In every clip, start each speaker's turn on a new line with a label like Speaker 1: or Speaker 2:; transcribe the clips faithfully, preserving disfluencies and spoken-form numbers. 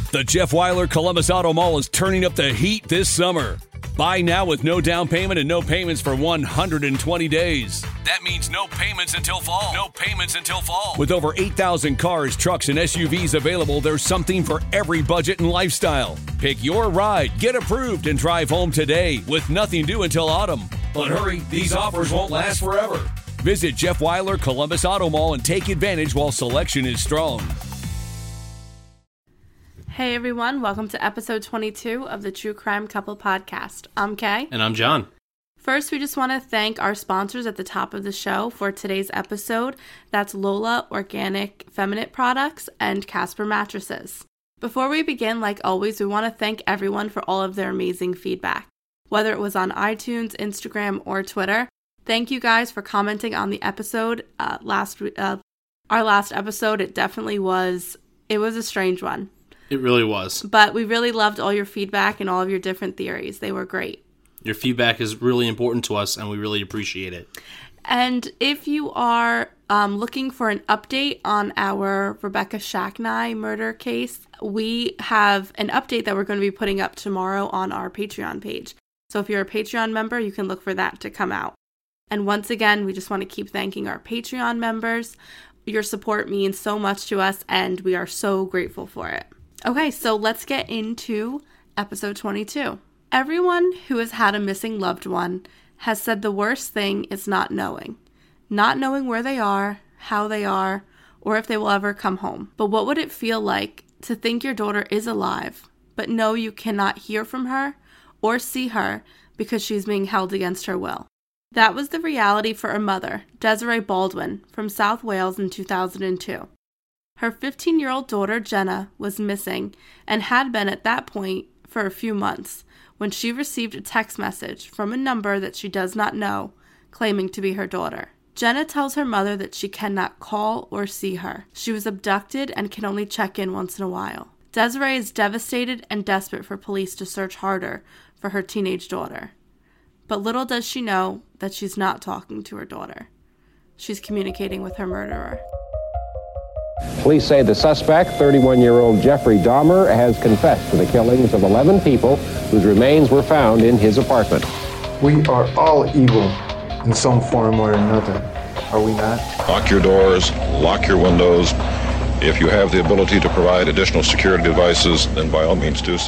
Speaker 1: The Jeff Weiler Columbus Auto Mall is turning up the heat this summer. Buy now with no down payment and no payments for one hundred twenty days. That means no payments until fall. No payments until fall. With over eight thousand cars, trucks, and S U Vs available, there's something for every budget and lifestyle. Pick your ride, get approved, and drive home today with nothing due until autumn. But hurry, these offers won't last forever. Visit Jeff Weiler Columbus Auto Mall and take advantage while selection is strong.
Speaker 2: Hey everyone, welcome to episode twenty-two of the True Crime Couple podcast. I'm Kay.
Speaker 3: And I'm John.
Speaker 2: First, we just want to thank our sponsors at the top of the show for today's episode. That's Lola Organic Feminine Products and Casper Mattresses. Before we begin, like always, we want to thank everyone for all of their amazing feedback. Whether it was on iTunes, Instagram, or Twitter, thank you guys for commenting on the episode. Uh, last, uh, our last episode, it definitely was, it was a strange one.
Speaker 3: It really was.
Speaker 2: But we really loved all your feedback and all of your different theories. They were great.
Speaker 3: Your feedback is really important to us, and we really appreciate it.
Speaker 2: And if you are um, looking for an update on our Rebecca Shacknai murder case, we have an update that we're going to be putting up tomorrow on our Patreon page. So if you're a Patreon member, you can look for that to come out. And once again, we just want to keep thanking our Patreon members. Your support means so much to us, and we are so grateful for it. Okay, so let's get into episode twenty-two. Everyone who has had a missing loved one has said the worst thing is not knowing. Not knowing where they are, how they are, or if they will ever come home. But what would it feel like to think your daughter is alive, but know you cannot hear from her or see her because she's being held against her will? That was the reality for a mother, Desiree Baldwin, from South Wales in two thousand two. Her fifteen-year-old daughter, Jenna, was missing and had been at that point for a few months when she received a text message from a number that she does not know, claiming to be her daughter. Jenna tells her mother that she cannot call or see her. She was abducted and can only check in once in a while. Desiree is devastated and desperate for police to search harder for her teenage daughter. But little does she know that she's not talking to her daughter. She's communicating with her murderer.
Speaker 4: Police say the suspect, thirty-one-year-old Jeffrey Dahmer, has confessed to the killings of eleven people whose remains were found in his apartment.
Speaker 5: We are all evil in some form or another, are we not?
Speaker 6: Lock your doors, lock your windows. If you have the ability to provide additional security devices, then by all means do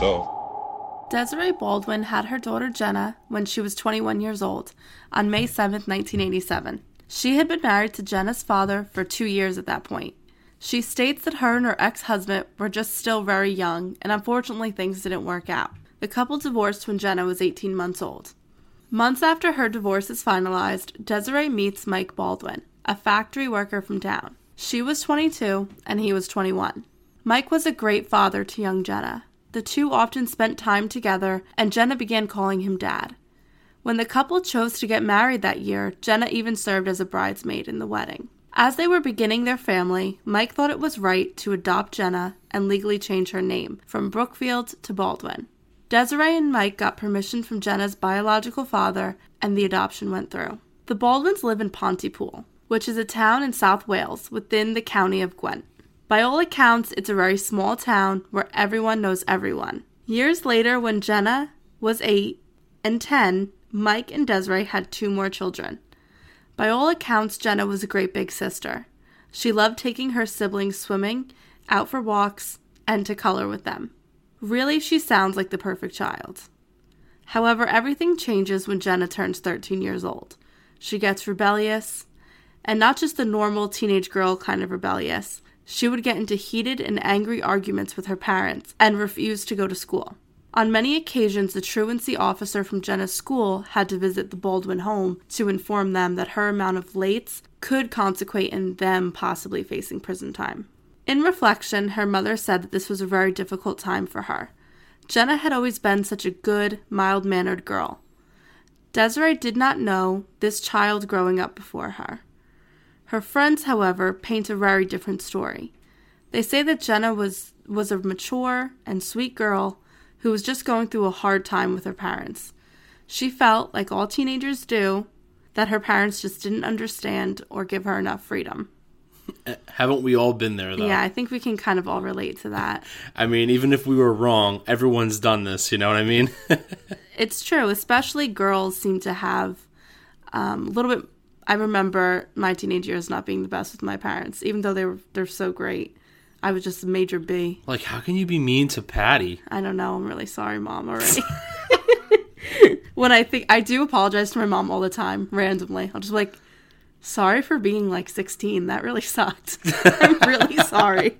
Speaker 6: so.
Speaker 2: Desiree Baldwin had her daughter Jenna when she was twenty-one years old on May seventh, nineteen eighty-seven. She had been married to Jenna's father for two years at that point. She states that her and her ex-husband were just still very young, and unfortunately things didn't work out. The couple divorced when Jenna was eighteen months old. Months after her divorce is finalized, Desiree meets Mike Baldwin, a factory worker from town. She was twenty-two, and he was twenty-one. Mike was a great father to young Jenna. The two often spent time together, and Jenna began calling him Dad. When the couple chose to get married that year, Jenna even served as a bridesmaid in the wedding. As they were beginning their family, Mike thought it was right to adopt Jenna and legally change her name from Brookfield to Baldwin. Desiree and Mike got permission from Jenna's biological father, and the adoption went through. The Baldwins live in Pontypool, which is a town in South Wales within the county of Gwent. By all accounts, it's a very small town where everyone knows everyone. Years later, when Jenna was eight and ten, Mike and Desiree had two more children. By all accounts, Jenna was a great big sister. She loved taking her siblings swimming, out for walks, and to color with them. Really, she sounds like the perfect child. However, everything changes when Jenna turns thirteen years old. She gets rebellious, and not just the normal teenage girl kind of rebellious. She would get into heated and angry arguments with her parents and refuse to go to school. On many occasions, the truancy officer from Jenna's school had to visit the Baldwin home to inform them that her amount of lates could consequate in them possibly facing prison time. In reflection, her mother said that this was a very difficult time for her. Jenna had always been such a good, mild-mannered girl. Desiree did not know this child growing up before her. Her friends, however, paint a very different story. They say that Jenna was, was a mature and sweet girl who was just going through a hard time with her parents. She felt, like all teenagers do, that her parents just didn't understand or give her enough freedom.
Speaker 3: Haven't we all been there, though?
Speaker 2: Yeah, I think we can kind of all relate to that.
Speaker 3: I mean, even if we were wrong, everyone's done this, you know what I mean?
Speaker 2: It's true, especially girls seem to have um, a little bit... I remember my teenage years not being the best with my parents, even though they were they're so great. I was just a major B.
Speaker 3: Like, how can you be mean to Patty?
Speaker 2: I don't know. I'm really sorry, Mom, already. When I think... I do apologize to my mom all the time, randomly. I'll just be like, sorry for being like sixteen. That really sucked. I'm really sorry.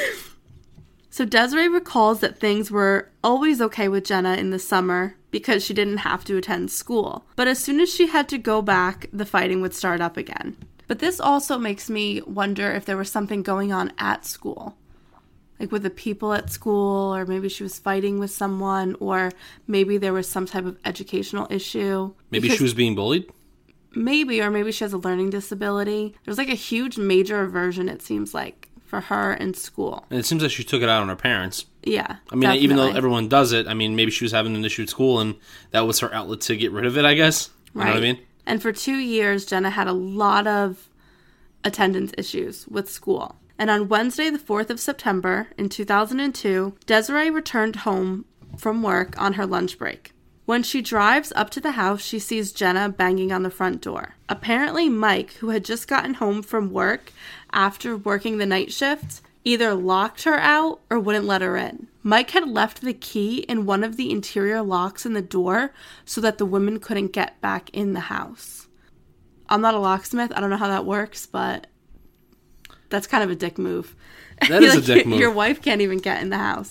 Speaker 2: So Desiree recalls that things were always okay with Jenna in the summer because she didn't have to attend school. But as soon as she had to go back, the fighting would start up again. But this also makes me wonder if there was something going on at school. Like with the people at school, or maybe she was fighting with someone, or maybe there was some type of educational issue.
Speaker 3: Maybe
Speaker 2: Because
Speaker 3: she was being bullied?
Speaker 2: Maybe, or maybe she has a learning disability. There's like a huge major aversion, it seems like, for her in school.
Speaker 3: And it seems like she took it out on her parents.
Speaker 2: Yeah,
Speaker 3: I mean, even though
Speaker 2: definitely.
Speaker 3: everyone does it, I mean, maybe she was having an issue at school, and that was her outlet to get rid of it, I guess. You
Speaker 2: Right.
Speaker 3: know what I mean?
Speaker 2: And for two years, Jenna had a lot of attendance issues with school. And on Wednesday, the fourth of September in two thousand two, Desiree returned home from work on her lunch break. When she drives up to the house, she sees Jenna banging on the front door. Apparently, Mike, who had just gotten home from work after working the night shift, either locked her out or wouldn't let her in. Mike had left the key in one of the interior locks in the door so that the women couldn't get back in the house. I'm not a locksmith. I don't know how that works, but that's kind of a dick move.
Speaker 3: That is
Speaker 2: Like,
Speaker 3: a dick
Speaker 2: your,
Speaker 3: move.
Speaker 2: Your wife can't even get in the house.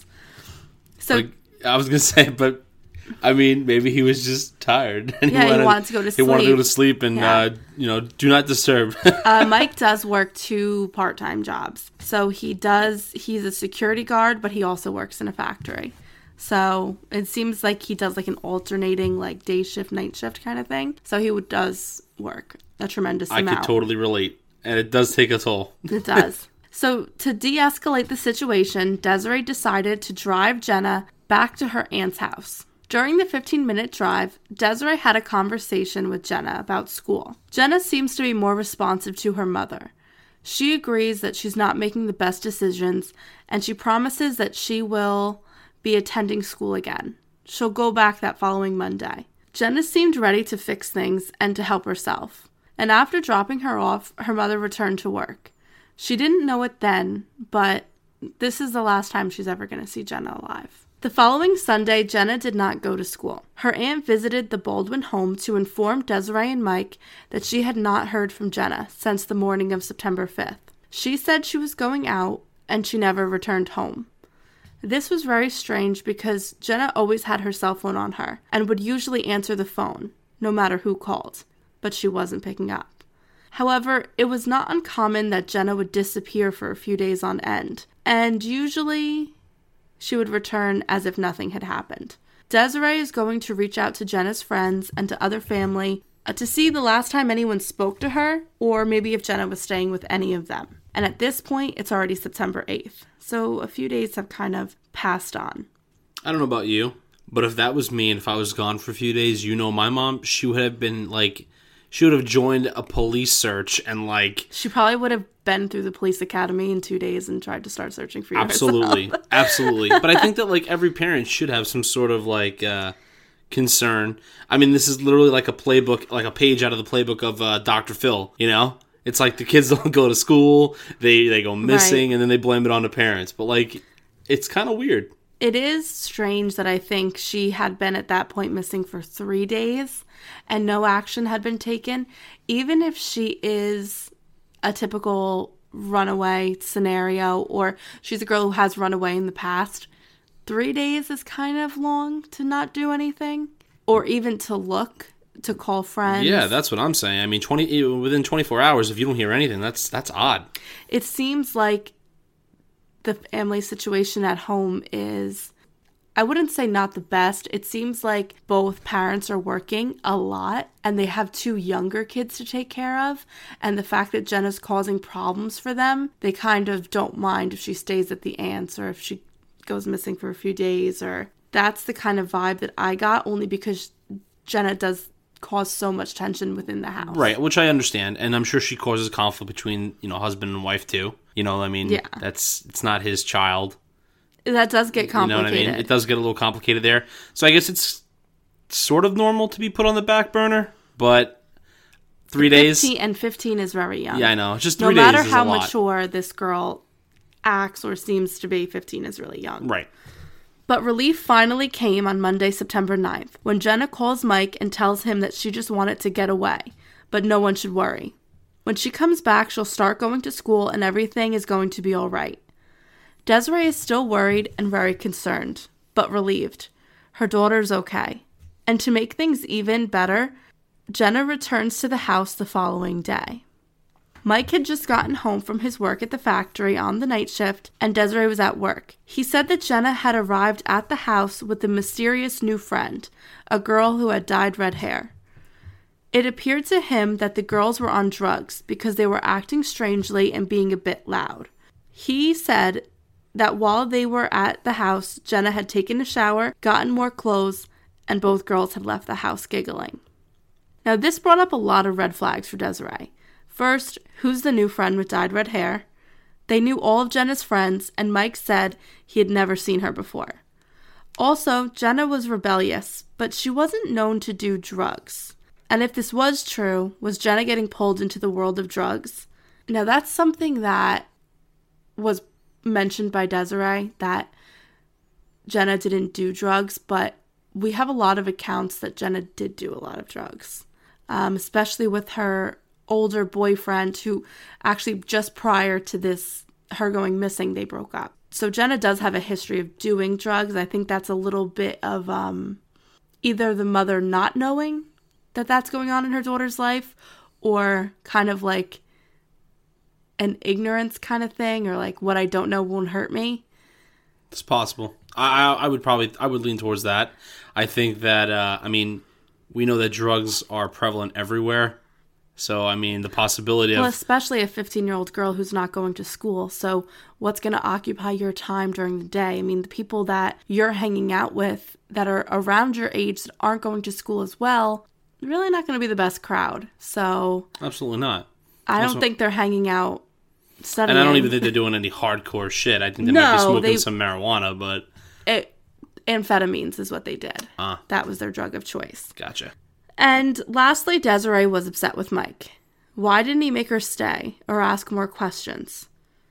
Speaker 2: So
Speaker 3: Like, I was going to say, but, I mean, maybe he was just tired. And
Speaker 2: Yeah, he wanted to go to
Speaker 3: He wanted to go to
Speaker 2: sleep.
Speaker 3: sleep and,
Speaker 2: Yeah.
Speaker 3: uh, you know, do not disturb.
Speaker 2: uh, Mike does work two part-time jobs. So he does, he's a security guard, but he also works in a factory. So it seems like he does like an alternating like day shift, night shift kind of thing. So he would, does work a tremendous
Speaker 3: I
Speaker 2: amount.
Speaker 3: could totally relate. And it does take a toll.
Speaker 2: It does. So to de-escalate the situation, Desiree decided to drive Jenna back to her aunt's house. During the fifteen-minute drive, Desiree had a conversation with Jenna about school. Jenna seems to be more responsive to her mother. She agrees that she's not making the best decisions, and she promises that she will be attending school again. She'll go back that following Monday. Jenna seemed ready to fix things and to help herself. And after dropping her off, her mother returned to work. She didn't know it then, but this is the last time she's ever going to see Jenna alive. The following Sunday, Jenna did not go to school. Her aunt visited the Baldwin home to inform Desiree and Mike that she had not heard from Jenna since the morning of September fifth. She said she was going out, and she never returned home. This was very strange because Jenna always had her cell phone on her and would usually answer the phone, no matter who called, but she wasn't picking up. However, it was not uncommon that Jenna would disappear for a few days on end, and usually she would return as if nothing had happened. Desiree is going to reach out to Jenna's friends and to other family uh, to see the last time anyone spoke to her, or maybe if Jenna was staying with any of them. And at this point, it's already September eighth, so a few days have kind of passed on.
Speaker 3: I don't know about you, but if that was me and if I was gone for a few days, you know my mom, she would have been like, she would have joined a police search and like...
Speaker 2: She probably would have been through the police academy in two days and tried to start searching for you
Speaker 3: Absolutely,
Speaker 2: herself.
Speaker 3: absolutely. But I think that like every parent should have some sort of like uh, concern. I mean, this is literally like a playbook, like a page out of the playbook of uh, Doctor Phil, you know? It's like the kids don't go to school, they, they go missing,
Speaker 2: Right.
Speaker 3: and then they blame it on the parents. But like, it's kind of weird.
Speaker 2: It is strange that I think she had been at that point missing for three days and no action had been taken. Even if she is a typical runaway scenario, or she's a girl who has run away in the past, three days is kind of long to not do anything, or even to look, to call friends.
Speaker 3: Yeah, that's what I'm saying. I mean, twenty within twenty-four hours, if you don't hear anything, that's that's odd.
Speaker 2: It seems like the family situation at home is, I wouldn't say not the best. It seems like both parents are working a lot and they have two younger kids to take care of. And the fact that Jenna's causing problems for them, they kind of don't mind if she stays at the aunt's or if she goes missing for a few days. Or that's the kind of vibe that I got, only because Jenna does cause so much tension within the house.
Speaker 3: Right, which I understand, and I'm sure she causes conflict between, you know, husband and wife too. You know, I mean,
Speaker 2: yeah.
Speaker 3: that's it's not his child.
Speaker 2: That does get complicated.
Speaker 3: You know what I mean? It does get a little complicated there. So I guess it's sort of normal to be put on the back burner, but three days
Speaker 2: and fifteen is very young.
Speaker 3: Yeah, I know. Just three
Speaker 2: days. No
Speaker 3: days
Speaker 2: matter
Speaker 3: is
Speaker 2: how
Speaker 3: a lot.
Speaker 2: mature this girl acts or seems to be, fifteen is really young.
Speaker 3: Right.
Speaker 2: But relief finally came on Monday, September ninth, when Jenna calls Mike and tells him that she just wanted to get away, but no one should worry. When she comes back, she'll start going to school and everything is going to be all right. Desiree is still worried and very concerned, but relieved. Her daughter's okay. And to make things even better, Jenna returns to the house the following day. Mike had just gotten home from his work at the factory on the night shift, and Desiree was at work. He said that Jenna had arrived at the house with a mysterious new friend, a girl who had dyed red hair. It appeared to him that the girls were on drugs because they were acting strangely and being a bit loud. He said that while they were at the house, Jenna had taken a shower, gotten more clothes, and both girls had left the house giggling. Now, this brought up a lot of red flags for Desiree. First, who's the new friend with dyed red hair? They knew all of Jenna's friends, and Mike said he had never seen her before. Also, Jenna was rebellious, but she wasn't known to do drugs. And if this was true, was Jenna getting pulled into the world of drugs? Now, that's something that was mentioned by Desiree, that Jenna didn't do drugs, but we have a lot of accounts that Jenna did do a lot of drugs, um, especially with her older boyfriend, who actually just prior to this, her going missing, they broke up. So Jenna does have a history of doing drugs. I think that's a little bit of um, either the mother not knowing that that's going on in her daughter's life, or kind of like an ignorance kind of thing, or like what I don't know won't hurt me.
Speaker 3: It's possible. I, I, I would probably, I would lean towards that. I think that, uh, I mean, we know that drugs are prevalent everywhere. So, I mean, the possibility of...
Speaker 2: Well, especially a fifteen-year-old girl who's not going to school. So what's going to occupy your time during the day? I mean, the people that you're hanging out with that are around your age that aren't going to school as well, really not going to be the best crowd. So...
Speaker 3: Absolutely not.
Speaker 2: I don't
Speaker 3: also,
Speaker 2: think they're hanging out studying.
Speaker 3: And I don't even think they're doing any hardcore shit. I think they
Speaker 2: no,
Speaker 3: might be smoking
Speaker 2: they,
Speaker 3: some marijuana, but...
Speaker 2: It, amphetamines is what they did.
Speaker 3: Ah.
Speaker 2: That was their drug of choice.
Speaker 3: Gotcha.
Speaker 2: And lastly, Desiree was upset with Mike. Why didn't he make her stay or ask more questions?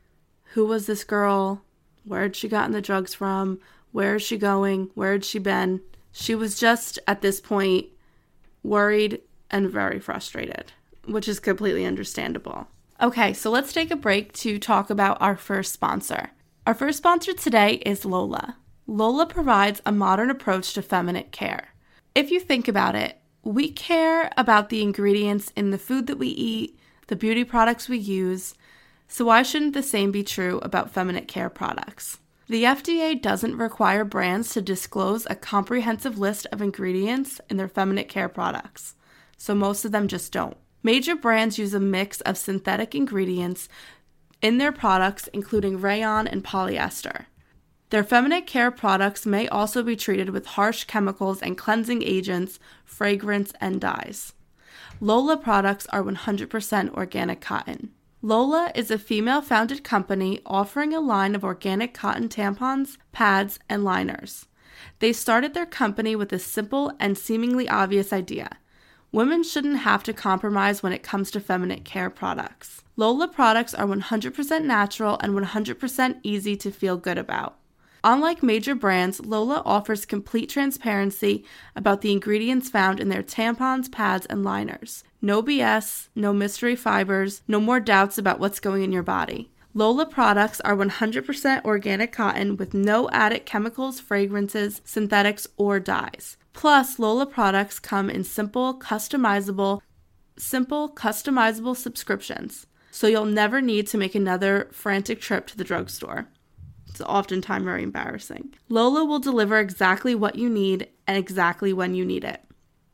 Speaker 2: Who was this girl? Where had she gotten the drugs from? Where is she going? Where had she been? She was just, at this point, worried and very frustrated, which is completely understandable. Okay, so let's take a break to talk about our first sponsor. Our first sponsor today is Lola. Lola provides a modern approach to feminine care. If you think about it, we care about the ingredients in the food that we eat, the beauty products we use, so why shouldn't the same be true about feminine care products? The F D A doesn't require brands to disclose a comprehensive list of ingredients in their feminine care products, so most of them just don't. Major brands use a mix of synthetic ingredients in their products, including rayon and polyester. Their feminine care products may also be treated with harsh chemicals and cleansing agents, fragrance, and dyes. Lola products are one hundred percent organic cotton. Lola is a female-founded company offering a line of organic cotton tampons, pads, and liners. They started their company with a simple and seemingly obvious idea. Women shouldn't have to compromise when it comes to feminine care products. Lola products are one hundred percent natural and one hundred percent easy to feel good about. Unlike major brands, Lola offers complete transparency about the ingredients found in their tampons, pads, and liners. No B S, no mystery fibers, no more doubts about what's going in your body. Lola products are one hundred percent organic cotton with no added chemicals, fragrances, synthetics, or dyes. Plus, Lola products come in simple, customizable, simple, customizable subscriptions, so you'll never need to make another frantic trip to the drugstore. It's oftentimes very embarrassing. Lola will deliver exactly what you need and exactly when you need it.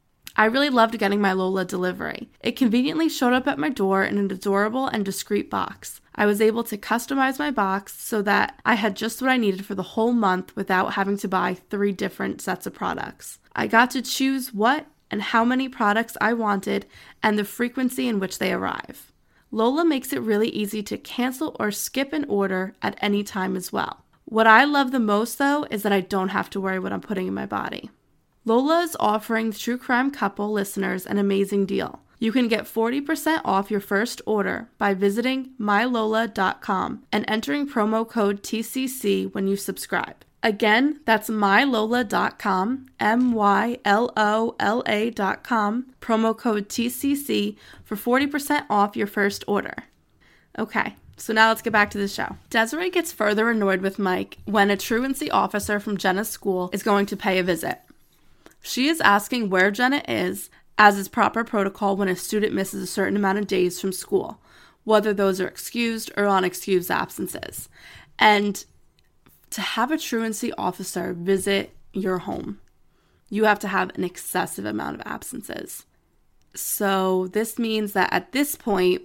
Speaker 2: I really loved getting my Lola delivery. It conveniently showed up at my door in an adorable and discreet box. I was able to customize my box so that I had just what I needed for the whole month without having to buy three different sets of products. I got to choose what and how many products I wanted and the frequency in which they arrive. Lola makes it really easy to cancel or skip an order at any time as well. What I love the most, though, is that I don't have to worry what I'm putting in my body. Lola is offering the True Crime Couple listeners an amazing deal. You can get forty percent off your first order by visiting my lola dot com and entering promo code T C C when you subscribe. Again, that's my lola dot com, M Y L O L A dot com, promo code T C C for forty percent off your first order. Okay, so now let's get back to the show. Desiree gets further annoyed with Mike when a truancy officer from Jenna's school is going to pay a visit. She is asking where Jenna is, as is proper protocol when a student misses a certain amount of days from school, whether those are excused or unexcused absences. And to have a truancy officer visit your home, you have to have an excessive amount of absences. So this means that at this point,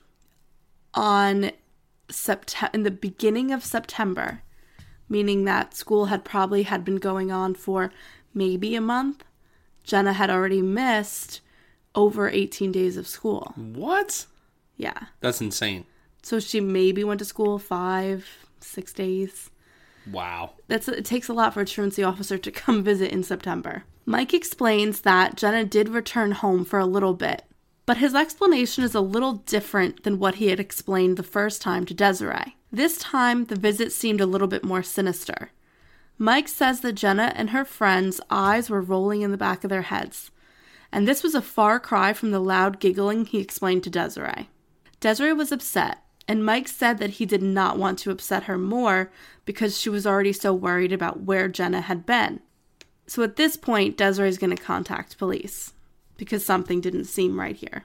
Speaker 2: on September, in the beginning of September, meaning that school had probably had been going on for maybe a month, Jenna had already missed over eighteen days of school.
Speaker 3: What?
Speaker 2: Yeah.
Speaker 3: That's insane.
Speaker 2: So she maybe went to school five, six days.
Speaker 3: Wow.
Speaker 2: That's it takes a lot for a truancy officer to come visit in September. Mike explains that Jenna did return home for a little bit, but his explanation is a little different than what he had explained the first time to Desiree. This time, the visit seemed a little bit more sinister. Mike says that Jenna and her friends' eyes were rolling in the back of their heads, and this was a far cry from the loud giggling he explained to Desiree. Desiree was upset, and Mike said that he did not want to upset her more because she was already so worried about where Jenna had been. So at this point, Desiree is going to contact police because something didn't seem right here.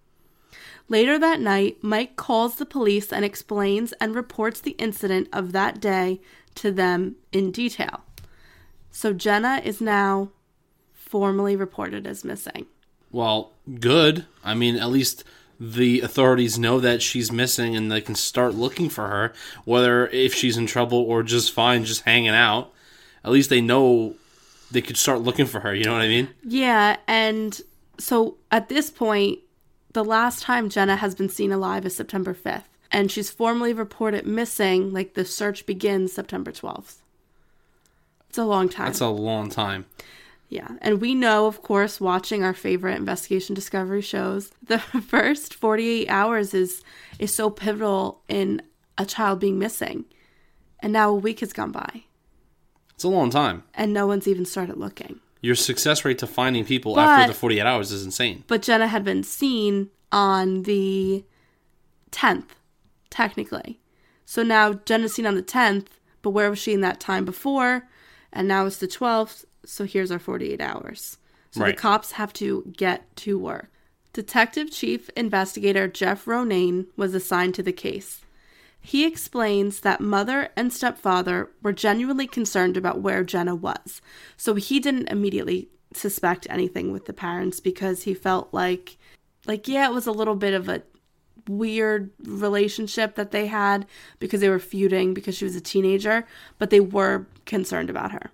Speaker 2: Later that night, Mike calls the police and explains and reports the incident of that day to them in detail. So Jenna is now formally reported as missing.
Speaker 3: Well, good. I mean, at least the authorities know that she's missing and they can start looking for her, whether if she's in trouble or just fine, just hanging out. At least they know they could start looking for her, you know what I mean?
Speaker 2: Yeah, and so at this point, the last time Jenna has been seen alive is September fifth, and she's formally reported missing, like the search begins September twelfth. It's a long time.
Speaker 3: That's a long time.
Speaker 2: Yeah, and we know, of course, watching our favorite investigation discovery shows, the first forty-eight hours is is so pivotal in a child being missing. And now a week has gone by.
Speaker 3: It's a long time.
Speaker 2: And no one's even started looking.
Speaker 3: Your success rate to finding people
Speaker 2: But-
Speaker 3: after the forty-eight hours is insane.
Speaker 2: But Jenna had been seen on the tenth, technically. So now Jenna's seen on the tenth, but where was she in that time before? And now it's the twelfth. So here's our forty-eight hours. So
Speaker 3: Right.
Speaker 2: the cops have to get to work. Detective Chief Investigator Jeff Ronayne was assigned to the case. He explains that mother and stepfather were genuinely concerned about where Jenna was. So he didn't immediately suspect anything with the parents because he felt like, like, yeah, it was a little bit of a weird relationship that they had because they were feuding because she was a teenager, but they were concerned about her.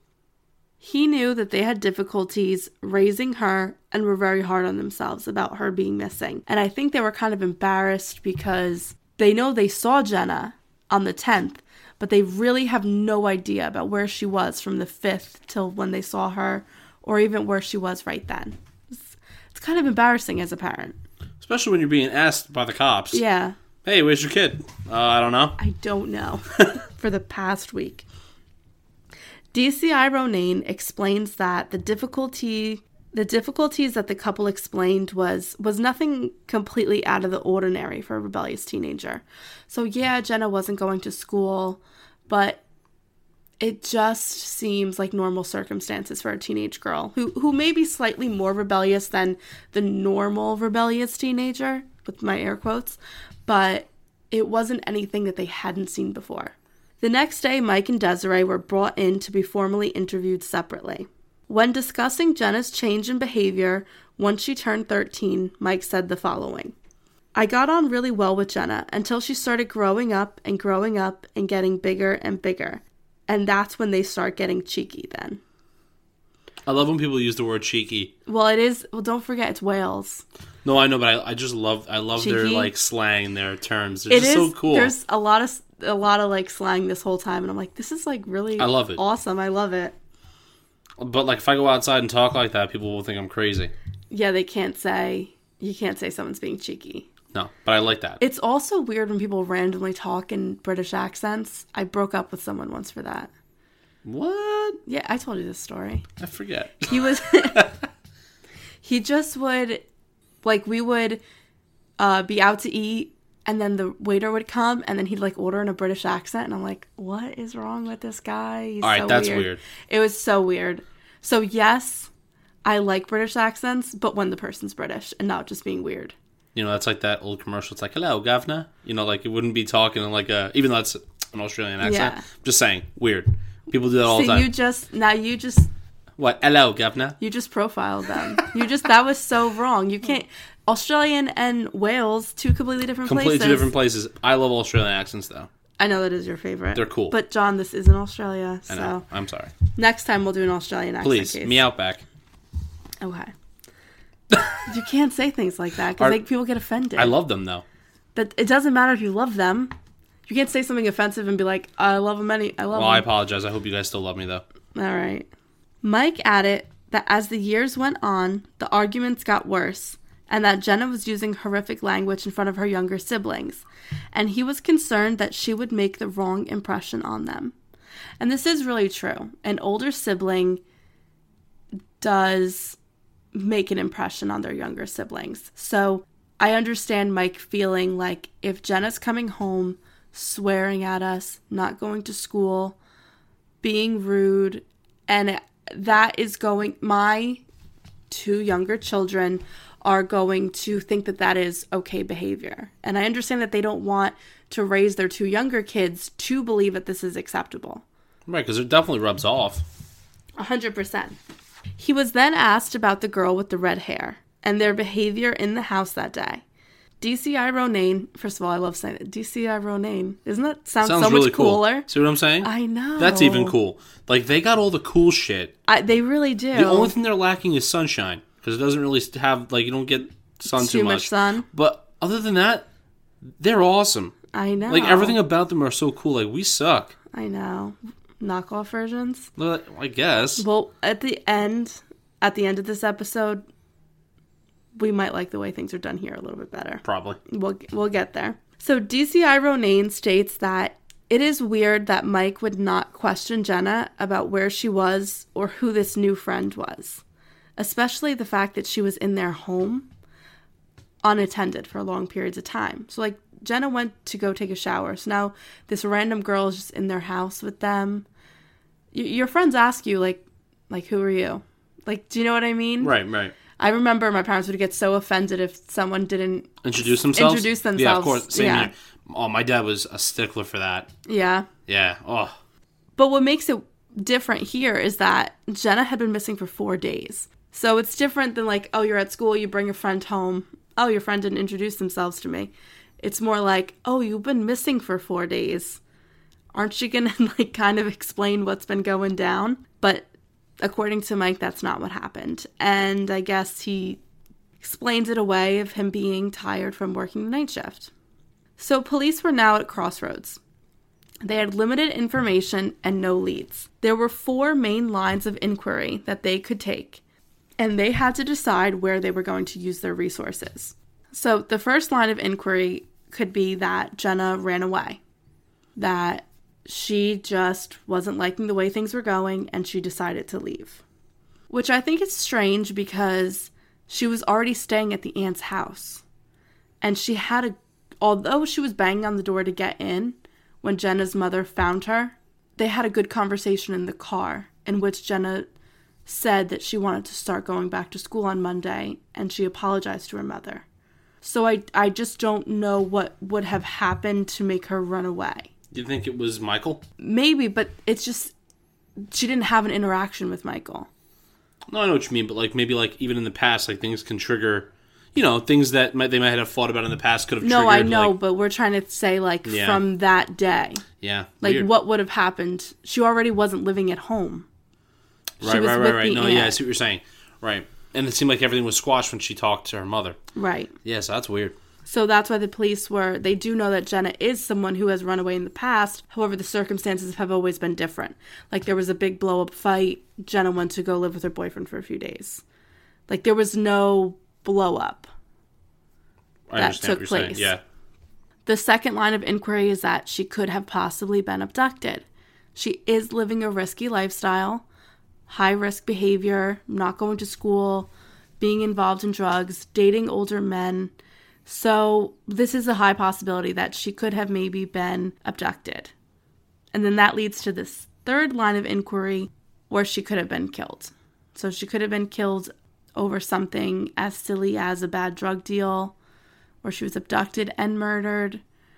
Speaker 2: He knew that they had difficulties raising her and were very hard on themselves about her being missing. And I think they were kind of embarrassed because they know they saw Jenna on the tenth, but they really have no idea about where she was from the fifth till when they saw her, or even where she was right then. It's, it's kind of embarrassing as a parent.
Speaker 3: Especially when you're being asked by the cops.
Speaker 2: Yeah.
Speaker 3: Hey, where's your kid? Uh, I don't know.
Speaker 2: I don't know. For the past week. D C I Ronayne explains that the difficulty, the difficulties that the couple explained was was nothing completely out of the ordinary for a rebellious teenager. So yeah, Jenna wasn't going to school, but it just seems like normal circumstances for a teenage girl who who may be slightly more rebellious than the normal rebellious teenager, with my air quotes, but it wasn't anything that they hadn't seen before. The next day, Mike and Desiree were brought in to be formally interviewed separately. When discussing Jenna's change in behavior once she turned thirteen, Mike said the following. I got on really well with Jenna until she started growing up and growing up and getting bigger and bigger. And that's when they start getting cheeky then.
Speaker 3: I love when people use the word cheeky.
Speaker 2: Well, it is. Well, don't forget it's Wales.
Speaker 3: No, I know, but I, I just love I love
Speaker 2: Cheeky?
Speaker 3: their like slang, their terms. They're
Speaker 2: It
Speaker 3: just
Speaker 2: is.
Speaker 3: so cool.
Speaker 2: There's a lot of a lot of like slang this whole time, and I'm like, this is like really.
Speaker 3: I love it.
Speaker 2: Awesome. I love it.
Speaker 3: But like, if I go outside and talk like that, people will think I'm crazy.
Speaker 2: Yeah, they can't say you can't say someone's being cheeky.
Speaker 3: No, but I like that.
Speaker 2: It's also weird when people randomly talk in British accents. I broke up with someone once for that.
Speaker 3: What?
Speaker 2: Yeah, I told you this story.
Speaker 3: I forget.
Speaker 2: He was he just would like we would uh, be out to eat and then the waiter would come and then he'd like order in a British accent and I'm like, what is wrong with this guy? He's
Speaker 3: All right,
Speaker 2: so
Speaker 3: that's
Speaker 2: weird.
Speaker 3: weird.
Speaker 2: It was so weird. So yes, I like British accents, but when the person's British and not just being weird.
Speaker 3: You know, that's like that old commercial. It's like, hello, governor. You know, like it wouldn't be talking in like a, even though it's an Australian accent.
Speaker 2: Yeah.
Speaker 3: Just saying, weird. People do that all
Speaker 2: So
Speaker 3: the time.
Speaker 2: you just now you just
Speaker 3: What? Hello, governor.
Speaker 2: You just profiled them. You just that was so wrong. You can't Australian and Wales, two completely different
Speaker 3: Completely
Speaker 2: places.
Speaker 3: two different places. I love Australian accents though.
Speaker 2: I know that is your favorite.
Speaker 3: They're cool.
Speaker 2: But John, this isn't Australia,
Speaker 3: I
Speaker 2: so
Speaker 3: know. I'm sorry.
Speaker 2: next time we'll do an Australian accent.
Speaker 3: Please,
Speaker 2: case.
Speaker 3: me out back.
Speaker 2: Okay. You can't say things like that because
Speaker 3: Are-
Speaker 2: like, people get offended.
Speaker 3: I love them though.
Speaker 2: That it doesn't matter if you love them. You can't say something offensive and be like, I love them any. I love
Speaker 3: Well, I
Speaker 2: them.
Speaker 3: apologize. I hope you guys still love me though.
Speaker 2: All right. Mike added that as the years went on, the arguments got worse, and that Jenna was using horrific language in front of her younger siblings, and he was concerned that she would make the wrong impression on them. And this is really true. An older sibling does make an impression on their younger siblings. So I understand Mike feeling like if Jenna's coming home, swearing at us, not going to school, being rude, and that is going, my two younger children are going to think that that is okay behavior. And I understand that they don't want to raise their two younger kids to believe that this is acceptable.
Speaker 3: Right, because it definitely rubs off.
Speaker 2: A hundred percent. He was then asked about the girl with the red hair and their behavior in the house that day. D C I Ronaine, first of all, I love saying it. D C I Ronaine. Doesn't that sound
Speaker 3: Sounds
Speaker 2: so
Speaker 3: really
Speaker 2: much
Speaker 3: cool.
Speaker 2: cooler?
Speaker 3: See what I'm saying?
Speaker 2: I know.
Speaker 3: That's even cool. Like, they got all the cool shit.
Speaker 2: I, they really do.
Speaker 3: The only thing they're lacking is sunshine. Because it doesn't really have, like, you don't get sun too,
Speaker 2: Too
Speaker 3: much.
Speaker 2: much sun.
Speaker 3: But other than that, they're awesome.
Speaker 2: I know.
Speaker 3: Like, everything about them are so cool. Like, we suck.
Speaker 2: I know. Knockoff versions.
Speaker 3: Well, I guess.
Speaker 2: Well, at the end, at the end of this episode, we might like the way things are done here a little bit better.
Speaker 3: Probably.
Speaker 2: We'll we'll get there. So D C I Ronaine states that it is weird that Mike would not question Jenna about where she was or who this new friend was, especially the fact that she was in their home unattended for long periods of time. So like Jenna went to go take a shower. So now this random girl is just in their house with them. Y- your friends ask you like like who are you? Like, do you know what I mean?
Speaker 3: Right, right.
Speaker 2: I remember my parents would get so offended if someone didn't
Speaker 3: Introduce themselves?
Speaker 2: Introduce themselves.
Speaker 3: Yeah, of course. Same
Speaker 2: yeah.
Speaker 3: here. Oh, my dad was a stickler for that.
Speaker 2: Yeah.
Speaker 3: Yeah. Oh.
Speaker 2: But what makes it different here is that Jenna had been missing for four days. So it's different than like, oh, you're at school, you bring a friend home. Oh, your friend didn't introduce themselves to me. It's more like, oh, you've been missing for four days. Aren't you going to like kind of explain what's been going down? But according to Mike, that's not what happened. And I guess he explains it away of him being tired from working the night shift. So police were now at crossroads. They had limited information and no leads. There were four main lines of inquiry that they could take, and they had to decide where they were going to use their resources. So the first line of inquiry could be that Jenna ran away, that she just wasn't liking the way things were going and she decided to leave. Which I think is strange because she was already staying at the aunt's house. And she had a, although she was banging on the door to get in, when Jenna's mother found her, they had a good conversation in the car in which Jenna said that she wanted to start going back to school on Monday and she apologized to her mother. So I, I just don't know what would have happened to make her run away.
Speaker 3: Do you think it was Michael?
Speaker 2: Maybe, but it's just, she didn't have an interaction with Michael.
Speaker 3: No, I know what you mean, but like maybe like even in the past, like things can trigger, you know, things that might, they might have thought about in the past could have
Speaker 2: No,
Speaker 3: triggered.
Speaker 2: I know,
Speaker 3: like,
Speaker 2: but we're trying to say like
Speaker 3: Yeah.
Speaker 2: from that day.
Speaker 3: yeah,
Speaker 2: Like
Speaker 3: weird.
Speaker 2: what would have happened? She already wasn't living at home. She
Speaker 3: Right,
Speaker 2: was
Speaker 3: right,
Speaker 2: with
Speaker 3: right, right.
Speaker 2: the
Speaker 3: No,
Speaker 2: aunt.
Speaker 3: yeah, I see what you're saying. Right. And it seemed like everything was squashed when she talked to her mother.
Speaker 2: Right.
Speaker 3: Yeah, so that's weird.
Speaker 2: So that's why the police were, they do know that Jenna is someone who has run away in the past. However, the circumstances have always been different. Like, there was a big blow-up fight. Jenna went to go live with her boyfriend for a few days. Like, there was no blow-up
Speaker 3: I
Speaker 2: that
Speaker 3: understand
Speaker 2: took
Speaker 3: what you're
Speaker 2: place.
Speaker 3: saying. Yeah.
Speaker 2: The second line of inquiry is that she could have possibly been abducted. She is living a risky lifestyle, high-risk behavior, not going to school, being involved in drugs, dating older men. So this is a high possibility that she could have maybe been abducted. And then that leads to this third line of inquiry where she could have been killed. So she could have been killed over something as silly as a bad drug deal, or she was abducted and murdered,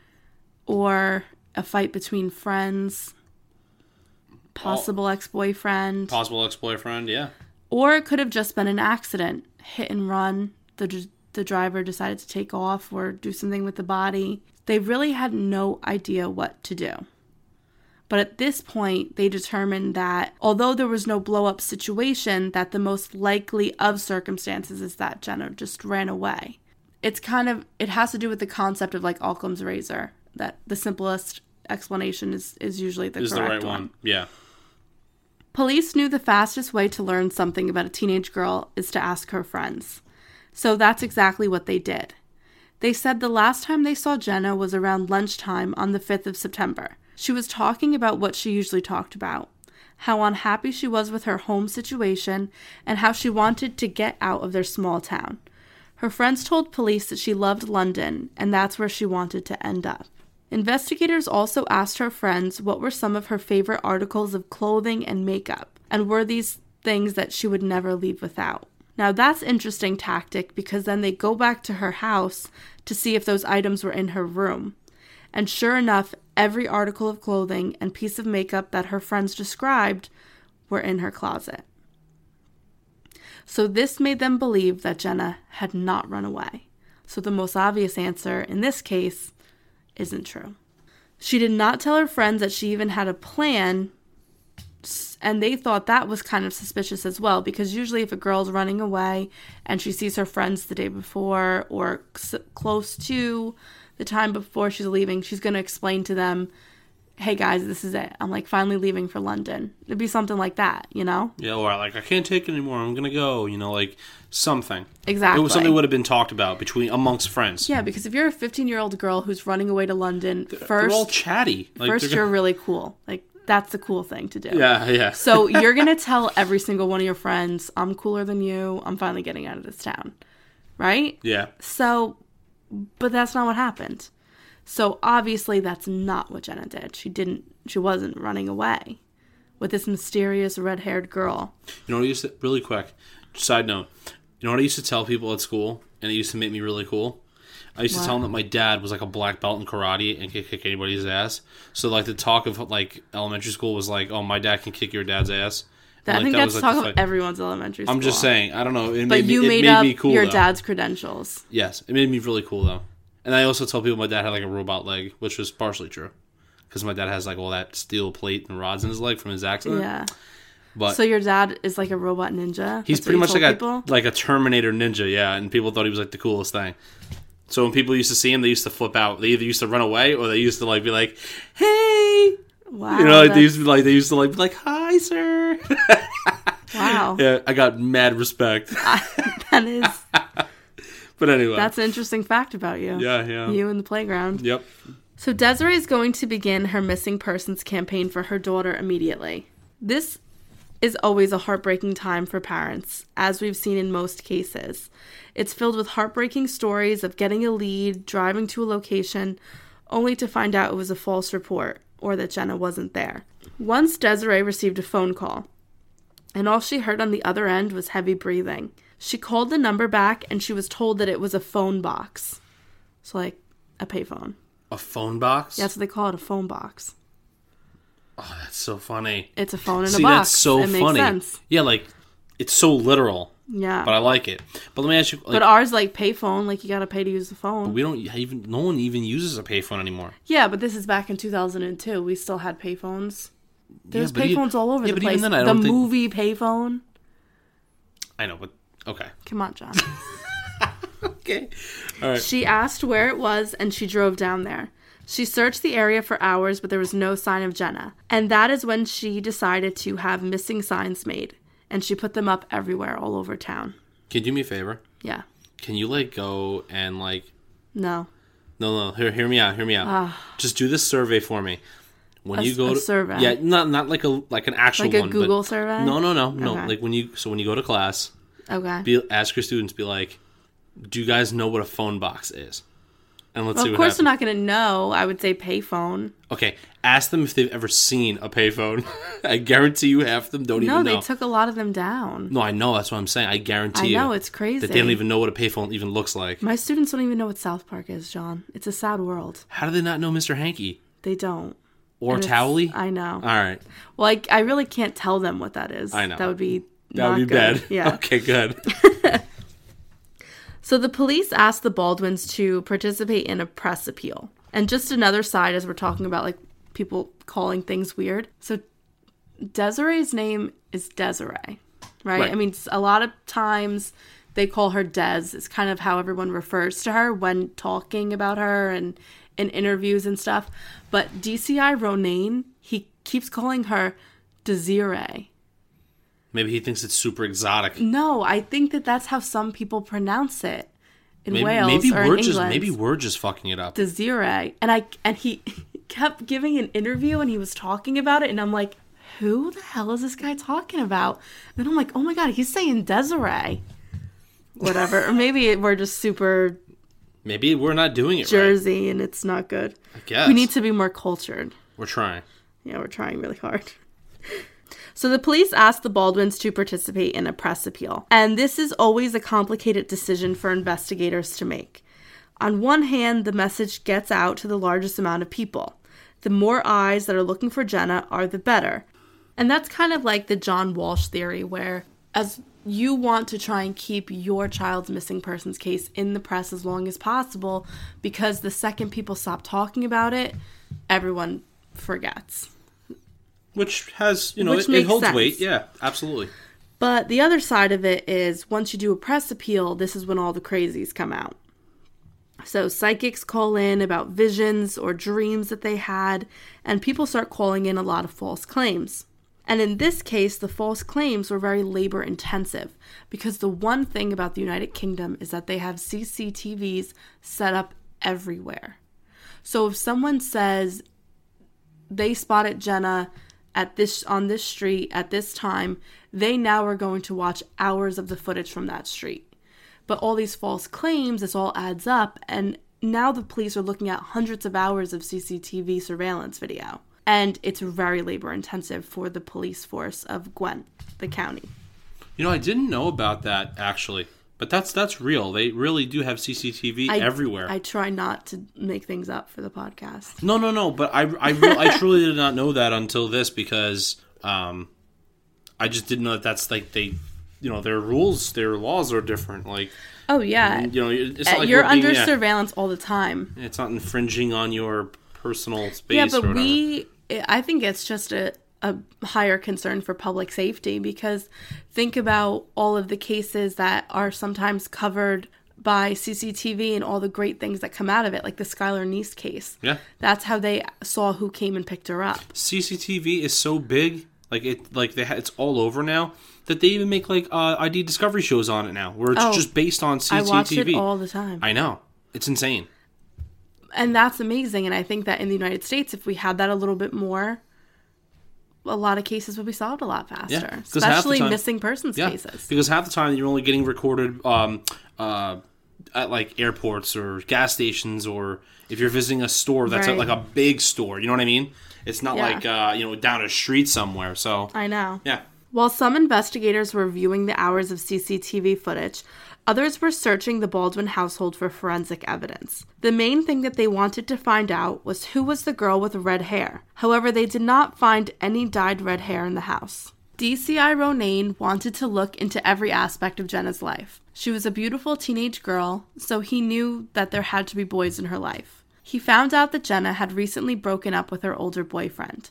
Speaker 2: or a fight between friends, possible ex-boyfriend.
Speaker 3: Possible ex-boyfriend, yeah.
Speaker 2: Or it could have just been an accident, hit and run. The the driver decided to take off or do something with the body. They really had no idea what to do. But at this point, they determined that although there was no blow-up situation, that the most likely of circumstances is that Jenna just ran away. It's kind of, it has to do with the concept of like Occam's razor, that the simplest explanation is, is usually the
Speaker 3: Is the
Speaker 2: correct
Speaker 3: right
Speaker 2: one.
Speaker 3: one. Yeah.
Speaker 2: Police knew the fastest way to learn something about a teenage girl is to ask her friends. So that's exactly what they did. They said the last time they saw Jenna was around lunchtime on the fifth of September. She was talking about what she usually talked about, how unhappy she was with her home situation, and how she wanted to get out of their small town. Her friends told police that she loved London, and that's where she wanted to end up. Investigators also asked her friends what were some of her favorite articles of clothing and makeup, and were these things that she would never leave without. Now that's an interesting tactic because then they go back to her house to see if those items were in her room. And sure enough, every article of clothing and piece of makeup that her friends described were in her closet. So this made them believe that Jenna had not run away. So the most obvious answer in this case isn't true. She did not tell her friends that she even had a plan, and they thought that was kind of suspicious as well, because usually if a girl's running away and she sees her friends the day before or c- close to the time before she's leaving, she's going to explain to them, hey guys, this is it. I'm like finally leaving for London. It'd be something like that, you know?
Speaker 3: Yeah, or like, I can't take it anymore. I'm going to go, you know, like something.
Speaker 2: Exactly.
Speaker 3: It was something that would have been talked about between amongst friends.
Speaker 2: Yeah, because if you're a fifteen-year-old girl who's running away to London,
Speaker 3: They're,
Speaker 2: first,
Speaker 3: they're all chatty. Like,
Speaker 2: first
Speaker 3: they're
Speaker 2: you're
Speaker 3: gonna...
Speaker 2: really cool. Like, that's the cool thing to do.
Speaker 3: Yeah, yeah.
Speaker 2: So you're going to tell every single one of your friends, I'm cooler than you. I'm finally getting out of this town. Right?
Speaker 3: Yeah.
Speaker 2: So, but that's not what happened. So obviously that's not what Jenna did. She didn't, she wasn't running away with this mysterious red-haired girl.
Speaker 3: You know what I used to, really quick, side note, you know what I used to tell people at school, and it used to make me really cool? I used
Speaker 2: What?
Speaker 3: to tell them that my dad was like a black belt in karate and could kick anybody's ass. So like the talk of like elementary school was like, oh, my dad can kick your dad's ass.
Speaker 2: That, I
Speaker 3: like,
Speaker 2: think
Speaker 3: that
Speaker 2: that's
Speaker 3: was,
Speaker 2: the
Speaker 3: like,
Speaker 2: talk
Speaker 3: the
Speaker 2: of
Speaker 3: fight.
Speaker 2: everyone's elementary school.
Speaker 3: I'm just saying, I don't know. It
Speaker 2: But
Speaker 3: made me,
Speaker 2: you
Speaker 3: it
Speaker 2: made,
Speaker 3: made
Speaker 2: up
Speaker 3: me cool,
Speaker 2: your
Speaker 3: though.
Speaker 2: dad's credentials.
Speaker 3: Yes, it made me really cool though. And I also tell people my dad had like a robot leg, which was partially true. Because my dad has like all that steel plate and rods in his leg from his accident.
Speaker 2: Yeah.
Speaker 3: But
Speaker 2: So your dad is like a robot ninja?
Speaker 3: he's
Speaker 2: That's
Speaker 3: pretty
Speaker 2: what
Speaker 3: much
Speaker 2: you
Speaker 3: like
Speaker 2: told
Speaker 3: a
Speaker 2: people?
Speaker 3: like a Terminator ninja, yeah. And people thought he was like the coolest thing. So when people used to see him, they used to flip out. They either used to run away or they used to like be like, "Hey,"
Speaker 2: Wow.
Speaker 3: you know, like, they
Speaker 2: that's-
Speaker 3: used to be like they used to like be like, "Hi, sir."
Speaker 2: Wow.
Speaker 3: Yeah, I got mad respect.
Speaker 2: That is,
Speaker 3: But anyway,
Speaker 2: that's an interesting fact about you.
Speaker 3: yeah, yeah,
Speaker 2: You in the playground.
Speaker 3: yep.
Speaker 2: So Desiree is going to begin her missing persons campaign for her daughter immediately. This is always a heartbreaking time for parents, as we've seen in most cases. It's filled with heartbreaking stories of getting a lead, driving to a location, only to find out it was a false report or that Jenna wasn't there. Once Desiree received a phone call, and all she heard on the other end was heavy breathing. She called the number back and she was told that it was a phone box. So like a payphone.
Speaker 3: A phone box.
Speaker 2: That's what they call it, a phone box.
Speaker 3: Oh, that's so funny.
Speaker 2: It's a phone in
Speaker 3: See,
Speaker 2: a box.
Speaker 3: that's so
Speaker 2: it makes
Speaker 3: funny.
Speaker 2: sense.
Speaker 3: Yeah, like it's so literal,
Speaker 2: Yeah.
Speaker 3: but I like it. But let me ask you, like,
Speaker 2: But ours, like, payphone, like, you gotta pay to use the phone.
Speaker 3: we don't even. No one even uses a payphone anymore.
Speaker 2: Yeah, but this is back in two thousand two. We still had payphones. There's
Speaker 3: yeah,
Speaker 2: payphones
Speaker 3: even,
Speaker 2: all over
Speaker 3: yeah,
Speaker 2: the
Speaker 3: but
Speaker 2: place.
Speaker 3: Even then, I
Speaker 2: the
Speaker 3: don't think...
Speaker 2: movie payphone.
Speaker 3: I know, but okay.
Speaker 2: Come on, John.
Speaker 3: Okay. All right.
Speaker 2: She asked where it was, and she drove down there. She searched the area for hours, but there was no sign of Jenna. And that is when she decided to have missing signs made. And she put them up everywhere, all over town.
Speaker 3: Can you do me a favor?
Speaker 2: Yeah.
Speaker 3: Can you, like, go and, like...
Speaker 2: No.
Speaker 3: No, no, hear, hear me out, hear me out.
Speaker 2: Uh,
Speaker 3: Just do this survey for me. When
Speaker 2: a,
Speaker 3: you go
Speaker 2: a
Speaker 3: to...
Speaker 2: survey?
Speaker 3: Yeah, not not like a like an actual
Speaker 2: like a
Speaker 3: one.
Speaker 2: Google
Speaker 3: but,
Speaker 2: survey?
Speaker 3: No, no, no, no.
Speaker 2: Okay.
Speaker 3: Like, when you... So when you go to class...
Speaker 2: Okay.
Speaker 3: Be, ask your students, be like, do you guys know what a phone box is? And let's
Speaker 2: Well,
Speaker 3: see
Speaker 2: of
Speaker 3: what
Speaker 2: course
Speaker 3: happens.
Speaker 2: they're not going to know. I would say payphone.
Speaker 3: Okay, ask them if they've ever seen a payphone. I guarantee you half of them don't
Speaker 2: No,
Speaker 3: even know.
Speaker 2: they took a lot of them down.
Speaker 3: No, I know, that's what I'm saying. I guarantee
Speaker 2: I
Speaker 3: you.
Speaker 2: know, it's crazy.
Speaker 3: That they don't even know what a payphone even looks like.
Speaker 2: My students don't even know what South Park is, John. It's a sad world.
Speaker 3: How do they not know Mister Hanky?
Speaker 2: They don't.
Speaker 3: Or
Speaker 2: And it's-
Speaker 3: Towley?
Speaker 2: I know.
Speaker 3: All right.
Speaker 2: Well, I, I really can't tell them what that is.
Speaker 3: I know.
Speaker 2: That would be
Speaker 3: That
Speaker 2: not
Speaker 3: would be
Speaker 2: good.
Speaker 3: bad.
Speaker 2: Yeah.
Speaker 3: Okay, good.
Speaker 2: So the police asked the Baldwins to participate in a press appeal. And just another side, as we're talking about, like, people calling things weird. So Desiree's name is Desiree, right?
Speaker 3: Right.
Speaker 2: I mean, a lot of times they call her Des. It's kind of how everyone refers to her when talking about her and in interviews and stuff. But D C I Ronayne, he keeps calling her Desiree.
Speaker 3: Maybe he thinks it's super exotic.
Speaker 2: No, I think that that's how some people pronounce it in
Speaker 3: Maybe,
Speaker 2: Wales
Speaker 3: maybe
Speaker 2: or
Speaker 3: we're
Speaker 2: in
Speaker 3: just
Speaker 2: England.
Speaker 3: maybe we're just fucking it up.
Speaker 2: Desiree. And I and he kept giving an interview and he was talking about it and I'm like, who the hell is this guy talking about? And I'm like, oh my god, he's saying Desiree. Whatever. Or maybe we're just super
Speaker 3: Maybe we're not doing it
Speaker 2: Jersey
Speaker 3: right.
Speaker 2: and it's not good.
Speaker 3: I guess.
Speaker 2: We need to be more cultured.
Speaker 3: We're trying.
Speaker 2: Yeah, we're trying really hard. So the police asked the Baldwins to participate in a press appeal. And this is always a complicated decision for investigators to make. On one hand, the message gets out to the largest amount of people. The more eyes that are looking for Jenna are the better. And that's kind of like the John Walsh theory, where as you want to try and keep your child's missing persons case in the press as long as possible, because the second people stop talking about it, everyone forgets.
Speaker 3: Which has, you know,
Speaker 2: Which
Speaker 3: it, it
Speaker 2: makes
Speaker 3: holds
Speaker 2: sense.
Speaker 3: weight. Yeah, absolutely.
Speaker 2: But the other side of it is once you do a press appeal, this is when all the crazies come out. So psychics call in about visions or dreams that they had, and people start calling in a lot of false claims. And in this case, the false claims were very labor intensive because the one thing about the United Kingdom is that they have C C T Vs set up everywhere. So if someone says they spotted Jenna at this on this street at this time, they now are going to watch hours of the footage from that street. But all these false claims, this all adds up, and now the police are looking at hundreds of hours of C C T V surveillance video. And it's very labor intensive for the police force of Gwent, the county.
Speaker 3: You know, I didn't know about that, actually. But that's that's real. They really do have C C T V
Speaker 2: I,
Speaker 3: everywhere.
Speaker 2: I try not to make things up for the podcast.
Speaker 3: No, no, no. But I, I, re- I truly did not know that until this because um, I just didn't know that that's like they, you know, their rules, their laws are different. Like,
Speaker 2: Oh, yeah.
Speaker 3: you know, it's not
Speaker 2: Uh,
Speaker 3: like
Speaker 2: You're
Speaker 3: we're being-
Speaker 2: under
Speaker 3: yeah,
Speaker 2: surveillance all the time.
Speaker 3: It's not infringing on your personal space.
Speaker 2: Yeah,
Speaker 3: or
Speaker 2: but
Speaker 3: whatever.
Speaker 2: we, I think it's just a, a higher concern for public safety because think about all of the cases that are sometimes covered by C C T V and all the great things that come out of it, like the Skylar Neese case.
Speaker 3: Yeah.
Speaker 2: That's how they saw who came and picked her up.
Speaker 3: C C T V is so big, like it, like they ha- it's all over now that they even make like uh, I D Discovery shows on it now, where it's
Speaker 2: Oh,
Speaker 3: just based on C C T V.
Speaker 2: I watch it all the time.
Speaker 3: I know, it's insane.
Speaker 2: And that's amazing. And I think that in the United States, if we had that a little bit more, a lot of cases would be solved a lot faster.
Speaker 3: Yeah, 'cause half the
Speaker 2: Especially
Speaker 3: time-
Speaker 2: missing persons
Speaker 3: Yeah,
Speaker 2: cases.
Speaker 3: because half the time you're only getting recorded um, uh, at like airports or gas stations, or if you're visiting a store that's
Speaker 2: Right.
Speaker 3: at, like a big store. You know what I mean? It's not
Speaker 2: Yeah.
Speaker 3: like uh, you know down a street somewhere. So
Speaker 2: I know.
Speaker 3: yeah.
Speaker 2: While some investigators were viewing the hours of C C T V footage, others were searching the Baldwin household for forensic evidence. The main thing that they wanted to find out was who was the girl with red hair. However, they did not find any dyed red hair in the house. D C I Ronayne wanted to look into every aspect of Jenna's life. She was a beautiful teenage girl, so he knew that there had to be boys in her life. He found out that Jenna had recently broken up with her older boyfriend.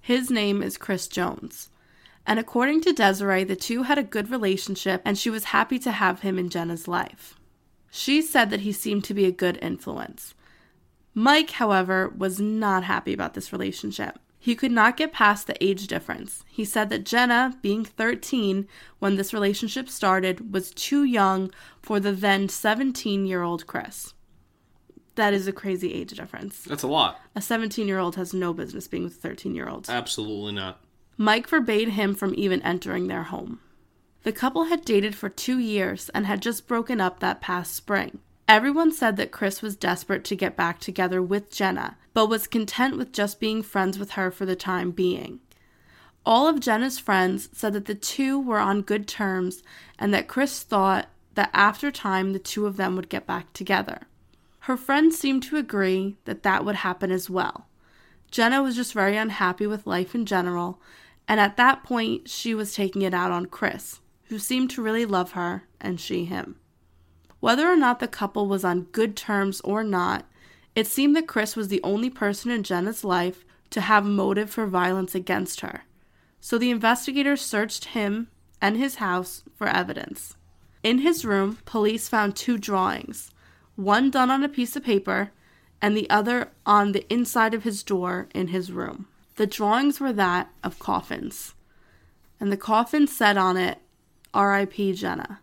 Speaker 2: His name is Chris Jones. And according to Desiree, the two had a good relationship and she was happy to have him in Jenna's life. She said that he seemed to be a good influence. Mike, however, was not happy about this relationship. He could not get past the age difference. He said that Jenna, being thirteen when this relationship started, was too young for the then seventeen-year-old Chris. That is a crazy age difference.
Speaker 3: That's a lot.
Speaker 2: A seventeen-year-old has no business being with a thirteen-year-old.
Speaker 3: Absolutely not.
Speaker 2: Mike forbade him from even entering their home. The couple had dated for two years and had just broken up that past spring. Everyone said that Chris was desperate to get back together with Jenna, but was content with just being friends with her for the time being. All of Jenna's friends said that the two were on good terms and that Chris thought that after time the two of them would get back together. Her friends seemed to agree that that would happen as well. Jenna was just very unhappy with life in general, and at that point she was taking it out on Chris, who seemed to really love her, and she him. Whether or not the couple was on good terms or not, it seemed that Chris was the only person in Jenna's life to have motive for violence against her. So the investigators searched him and his house for evidence. In his room, police found two drawings, one done on a piece of paper and the other on the inside of his door in his room. The drawings were that of coffins, and the coffin said on it, R I P Jenna.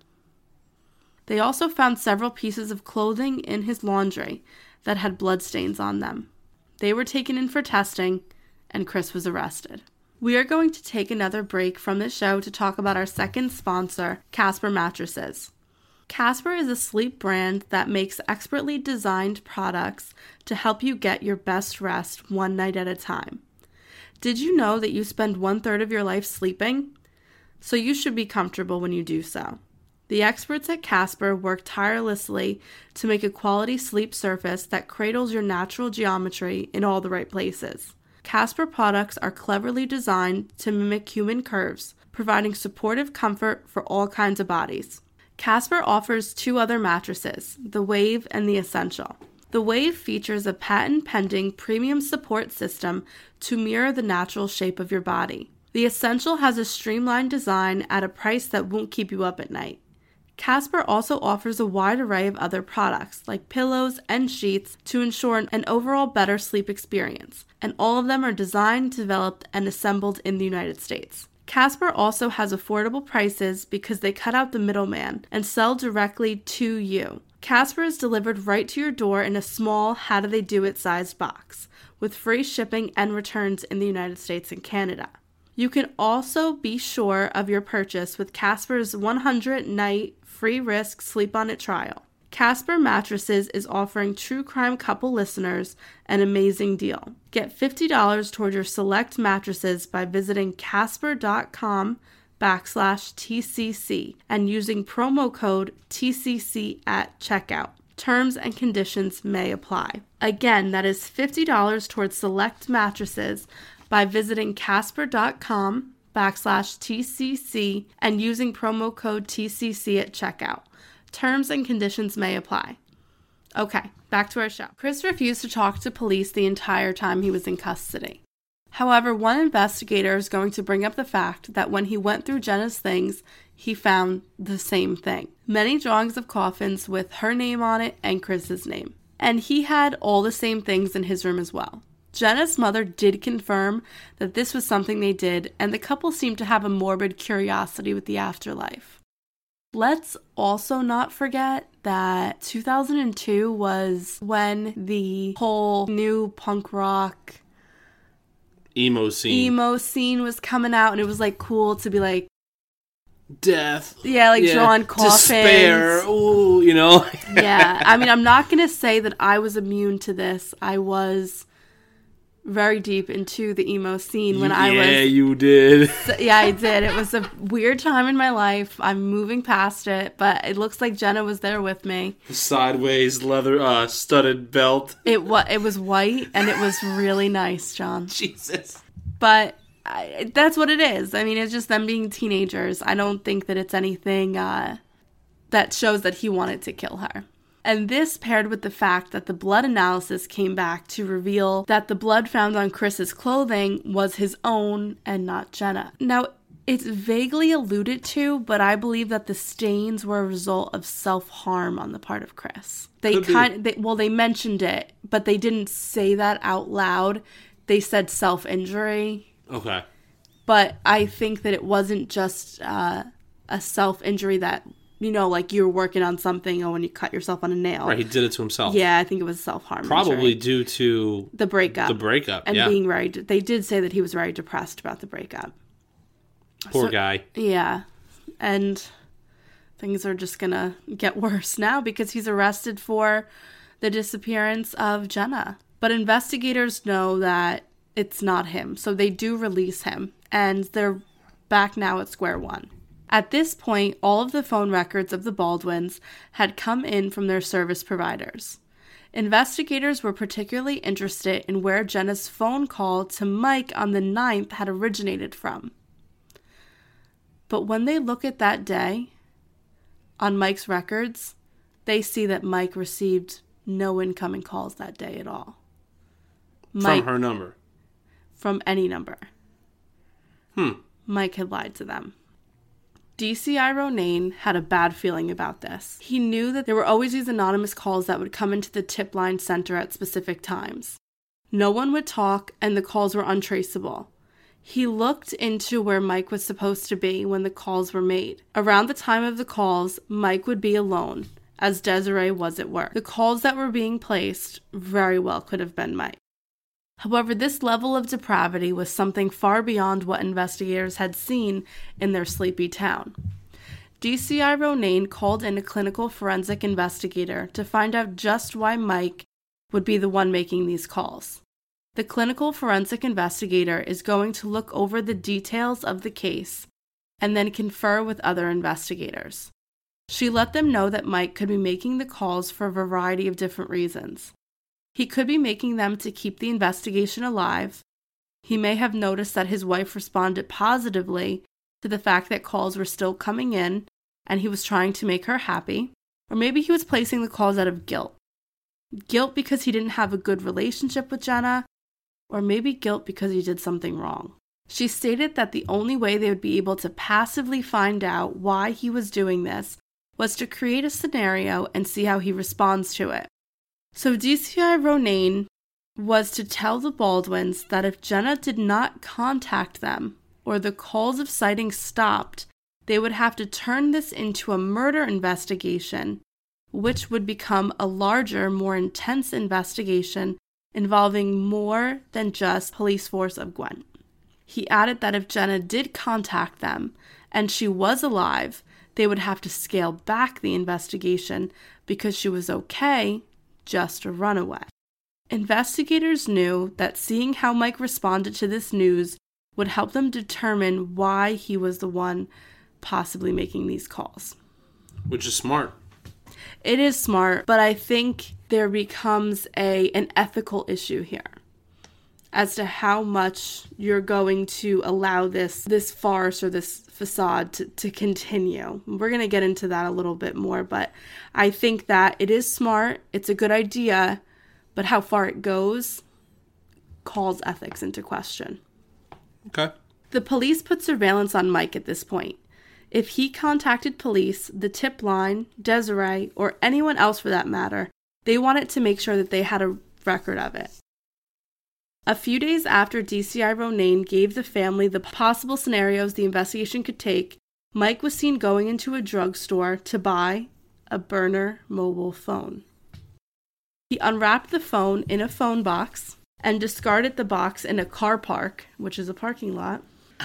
Speaker 2: They also found several pieces of clothing in his laundry that had bloodstains on them. They were taken in for testing, and Chris was arrested. We are going to take another break from this show to talk about our second sponsor, Casper Mattresses. Casper is a sleep brand that makes expertly designed products to help you get your best rest one night at a time. Did you know that you spend one third of your life sleeping? So you should be comfortable when you do so. The experts at Casper work tirelessly to make a quality sleep surface that cradles your natural geometry in all the right places. Casper products are cleverly designed to mimic human curves, providing supportive comfort for all kinds of bodies. Casper offers two other mattresses, the Wave and the Essential. The Wave features a patent-pending premium support system to mirror the natural shape of your body. The Essential has a streamlined design at a price that won't keep you up at night. Casper also offers a wide array of other products, like pillows and sheets, to ensure an overall better sleep experience, and all of them are designed, developed, and assembled in the United States. Casper also has affordable prices because they cut out the middleman and sell directly to you. Casper is delivered right to your door in a small how-do-they-do-it sized box, with free shipping and returns in the United States and Canada. You can also be sure of your purchase with Casper's one hundred night free risk sleep on it trial. Casper Mattresses is offering True Crime Couple listeners an amazing deal. Get fifty dollars toward your select mattresses by visiting casper.com backslash TCC and using promo code T C C at checkout. Terms and conditions may apply. Again, that is fifty dollars towards select mattresses by visiting casper.com backslash TCC and using promo code T C C at checkout. Terms and conditions may apply. Okay, back to our show. Chris refused to talk to police the entire time he was in custody. However, one investigator is going to bring up the fact that when he went through Jenna's things, he found the same thing. Many drawings of coffins with her name on it and Chris's name. And he had all the same things in his room as well. Jenna's mother did confirm that this was something they did, and the couple seemed to have a morbid curiosity with the afterlife. Let's also not forget that two thousand two was when the whole new punk rock
Speaker 3: emo scene
Speaker 2: emo scene was coming out, and it was like cool to be like
Speaker 3: death.
Speaker 2: Yeah, like
Speaker 3: yeah.
Speaker 2: drawing coffins.
Speaker 3: Despair. Ooh, you know.
Speaker 2: Yeah, I mean, I'm not going to say that I was immune to this. I was very deep into the emo scene when
Speaker 3: you,
Speaker 2: I was...
Speaker 3: Yeah, you did.
Speaker 2: Yeah, I did. It was a weird time in my life. I'm moving past it, but it looks like Jenna was there with me.
Speaker 3: Sideways leather uh, studded belt.
Speaker 2: It, wa- it was white, and it was really nice, John.
Speaker 3: Jesus.
Speaker 2: But I, that's what it is. I mean, it's just them being teenagers. I don't think that it's anything uh, that shows that he wanted to kill her. And this paired with the fact that the blood analysis came back to reveal that the blood found on Chris's clothing was his own and not Jenna. Now, it's vaguely alluded to, but I believe that the stains were a result of self-harm on the part of Chris. They kind they, well, they mentioned it, but they didn't say that out loud. They said self-injury.
Speaker 3: Okay.
Speaker 2: But I think that it wasn't just uh, a self-injury that, you know, like you were working on something or when you cut yourself on a nail.
Speaker 3: Right, he did it to himself.
Speaker 2: Yeah, I think it was self-harm.
Speaker 3: Probably
Speaker 2: injury.
Speaker 3: due to
Speaker 2: the breakup.
Speaker 3: The breakup,
Speaker 2: and
Speaker 3: yeah.
Speaker 2: being very. They did say that he was very depressed about the breakup.
Speaker 3: Poor
Speaker 2: so,
Speaker 3: guy.
Speaker 2: Yeah, and things are just gonna get worse now because he's arrested for the disappearance of Jenna. But investigators know that it's not him, so they do release him, and they're back now at square one. At this point, all of the phone records of the Baldwins had come in from their service providers. Investigators were particularly interested in where Jenna's phone call to Mike on the ninth had originated from. But when they look at that day, on Mike's records, they see that Mike received no incoming calls that day at all. Mike,
Speaker 3: from her number?
Speaker 2: From any number.
Speaker 3: Hmm.
Speaker 2: Mike had lied to them. D C I Ronayne had a bad feeling about this. He knew that there were always these anonymous calls that would come into the tip line center at specific times. No one would talk, and the calls were untraceable. He looked into where Mike was supposed to be when the calls were made. Around the time of the calls, Mike would be alone, as Desiree was at work. The calls that were being placed very well could have been Mike. However, this level of depravity was something far beyond what investigators had seen in their sleepy town. D C I Ronayne called in a clinical forensic investigator to find out just why Mike would be the one making these calls. The clinical forensic investigator is going to look over the details of the case and then confer with other investigators. She let them know that Mike could be making the calls for a variety of different reasons. He could be making them to keep the investigation alive. He may have noticed that his wife responded positively to the fact that calls were still coming in and he was trying to make her happy. Or maybe he was placing the calls out of guilt. Guilt because he didn't have a good relationship with Jenna, or maybe guilt because he did something wrong. She stated that the only way they would be able to passively find out why he was doing this was to create a scenario and see how he responds to it. So D C I Ronayne was to tell the Baldwins that if Jenna did not contact them or the calls of sightings stopped, they would have to turn this into a murder investigation, which would become a larger, more intense investigation involving more than just police force of Gwent. He added that if Jenna did contact them and she was alive, they would have to scale back the investigation because she was okay, just a runaway. Investigators knew that seeing how Mike responded to this news would help them determine why he was the one possibly making these calls.
Speaker 3: Which is smart.
Speaker 2: It is smart, but I think there becomes a an ethical issue here as to how much you're going to allow this this farce or this facade to, to continue. We're going to get into that a little bit more, but I think that it is smart, it's a good idea, but how far it goes calls ethics into question.
Speaker 3: Okay.
Speaker 2: The police put surveillance on Mike at this point. If he contacted police, the tip line, Desiree, or anyone else for that matter, they wanted to make sure that they had a record of it. A few days after D C I Ronayne gave the family the possible scenarios the investigation could take, Mike was seen going into a drugstore to buy a burner mobile phone. He unwrapped the phone in a phone box and discarded the box in a car park, which is a parking lot.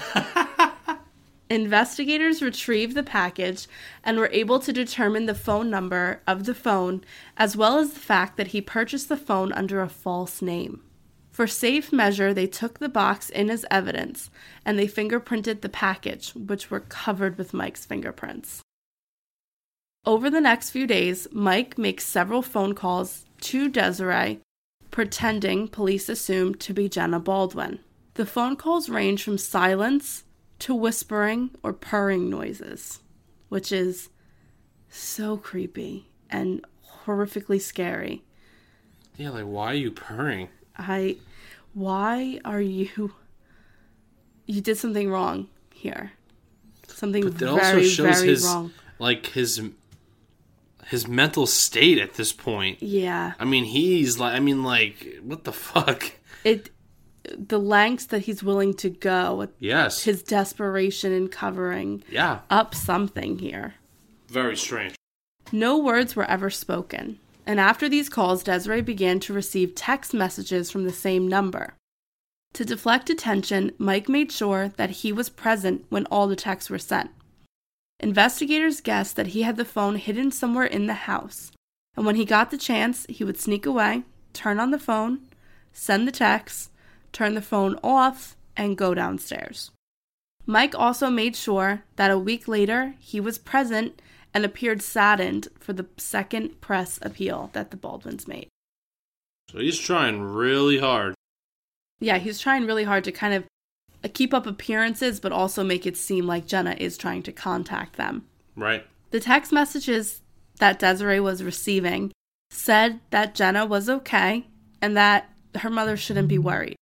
Speaker 2: Investigators retrieved the package and were able to determine the phone number of the phone, as well as the fact that he purchased the phone under a false name. For safe measure, they took the box in as evidence, and they fingerprinted the package, which were covered with Mike's fingerprints. Over the next few days, Mike makes several phone calls to Desiree, pretending police assumed to be Jenna Baldwin. The phone calls range from silence to whispering or purring noises, which is so creepy and horrifically scary.
Speaker 3: Yeah, like, why are you purring?
Speaker 2: I, why are you, you did something wrong here. Something
Speaker 3: But that
Speaker 2: very,
Speaker 3: also shows
Speaker 2: very
Speaker 3: his,
Speaker 2: wrong.
Speaker 3: like, his, his mental state at this point.
Speaker 2: Yeah.
Speaker 3: I mean, he's like, I mean, like, what the fuck?
Speaker 2: It, the lengths that he's willing to go,
Speaker 3: Yes.
Speaker 2: his desperation in covering
Speaker 3: Yeah.
Speaker 2: up something here.
Speaker 3: Very strange.
Speaker 2: No words were ever spoken, and after these calls, Desiree began to receive text messages from the same number. To deflect attention, Mike made sure that he was present when all the texts were sent. Investigators guessed that he had the phone hidden somewhere in the house, and when he got the chance, he would sneak away, turn on the phone, send the texts, turn the phone off, and go downstairs. Mike also made sure that a week later, he was present and appeared saddened for the second press appeal that the Baldwins made.
Speaker 3: So he's trying really hard.
Speaker 2: Yeah, he's trying really hard to kind of keep up appearances, but also make it seem like Jenna is trying to contact them.
Speaker 3: Right.
Speaker 2: The text messages that Desiree was receiving said that Jenna was okay and that her mother shouldn't be worried.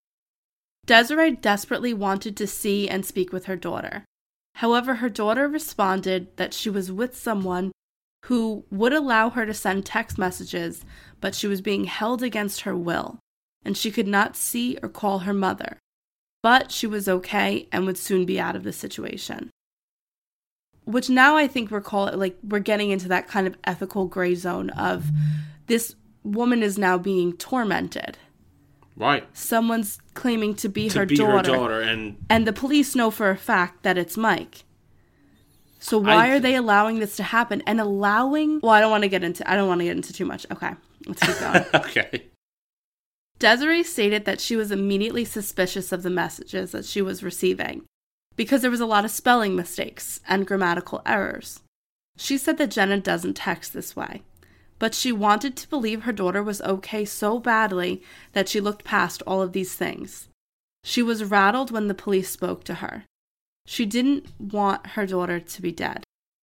Speaker 2: Desiree desperately wanted to see and speak with her daughter. However, her daughter responded that she was with someone who would allow her to send text messages, but she was being held against her will, and she could not see or call her mother. But she was okay and would soon be out of the situation. Which now I think we're call it like we're getting into that kind of ethical gray zone of this woman is now being tormented.
Speaker 3: Right.
Speaker 2: Someone's claiming to be
Speaker 3: To
Speaker 2: her
Speaker 3: be
Speaker 2: daughter.
Speaker 3: her daughter, and
Speaker 2: And the police know for a fact that it's Mike. So why
Speaker 3: I-
Speaker 2: are they allowing this to happen and allowing? Well, I don't want to get into. I don't want to get into too much. Okay, let's keep going.
Speaker 3: okay.
Speaker 2: Desiree stated that she was immediately suspicious of the messages that she was receiving because there was a lot of spelling mistakes and grammatical errors. She said that Jenna doesn't text this way, but she wanted to believe her daughter was okay so badly that she looked past all of these things. She was rattled when the police spoke to her. She didn't want her daughter to be dead.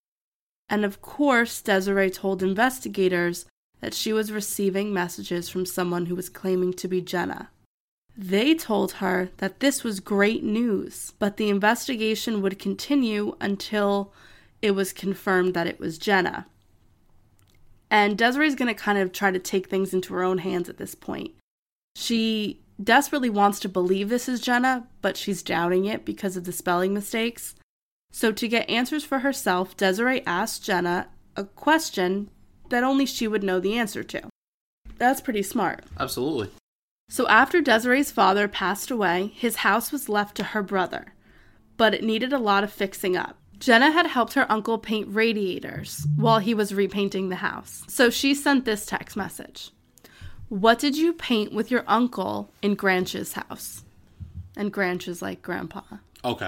Speaker 2: And of course, Desiree told investigators that she was receiving messages from someone who was claiming to be Jenna. They told her that this was great news, but the investigation would continue until it was confirmed that it was Jenna. And Desiree's going to kind of try to take things into her own hands at this point. She desperately wants to believe this is Jenna, but she's doubting it because of the spelling mistakes. So to get answers for herself, Desiree asked Jenna a question that only she would know the answer to. That's pretty smart.
Speaker 3: Absolutely.
Speaker 2: So after Desiree's father passed away, his house was left to her brother, but it needed a lot of fixing up. Jenna had helped her uncle paint radiators while he was repainting the house. So she sent this text message. What did you paint with your uncle in Granch's house? And Granch is like grandpa.
Speaker 3: Okay.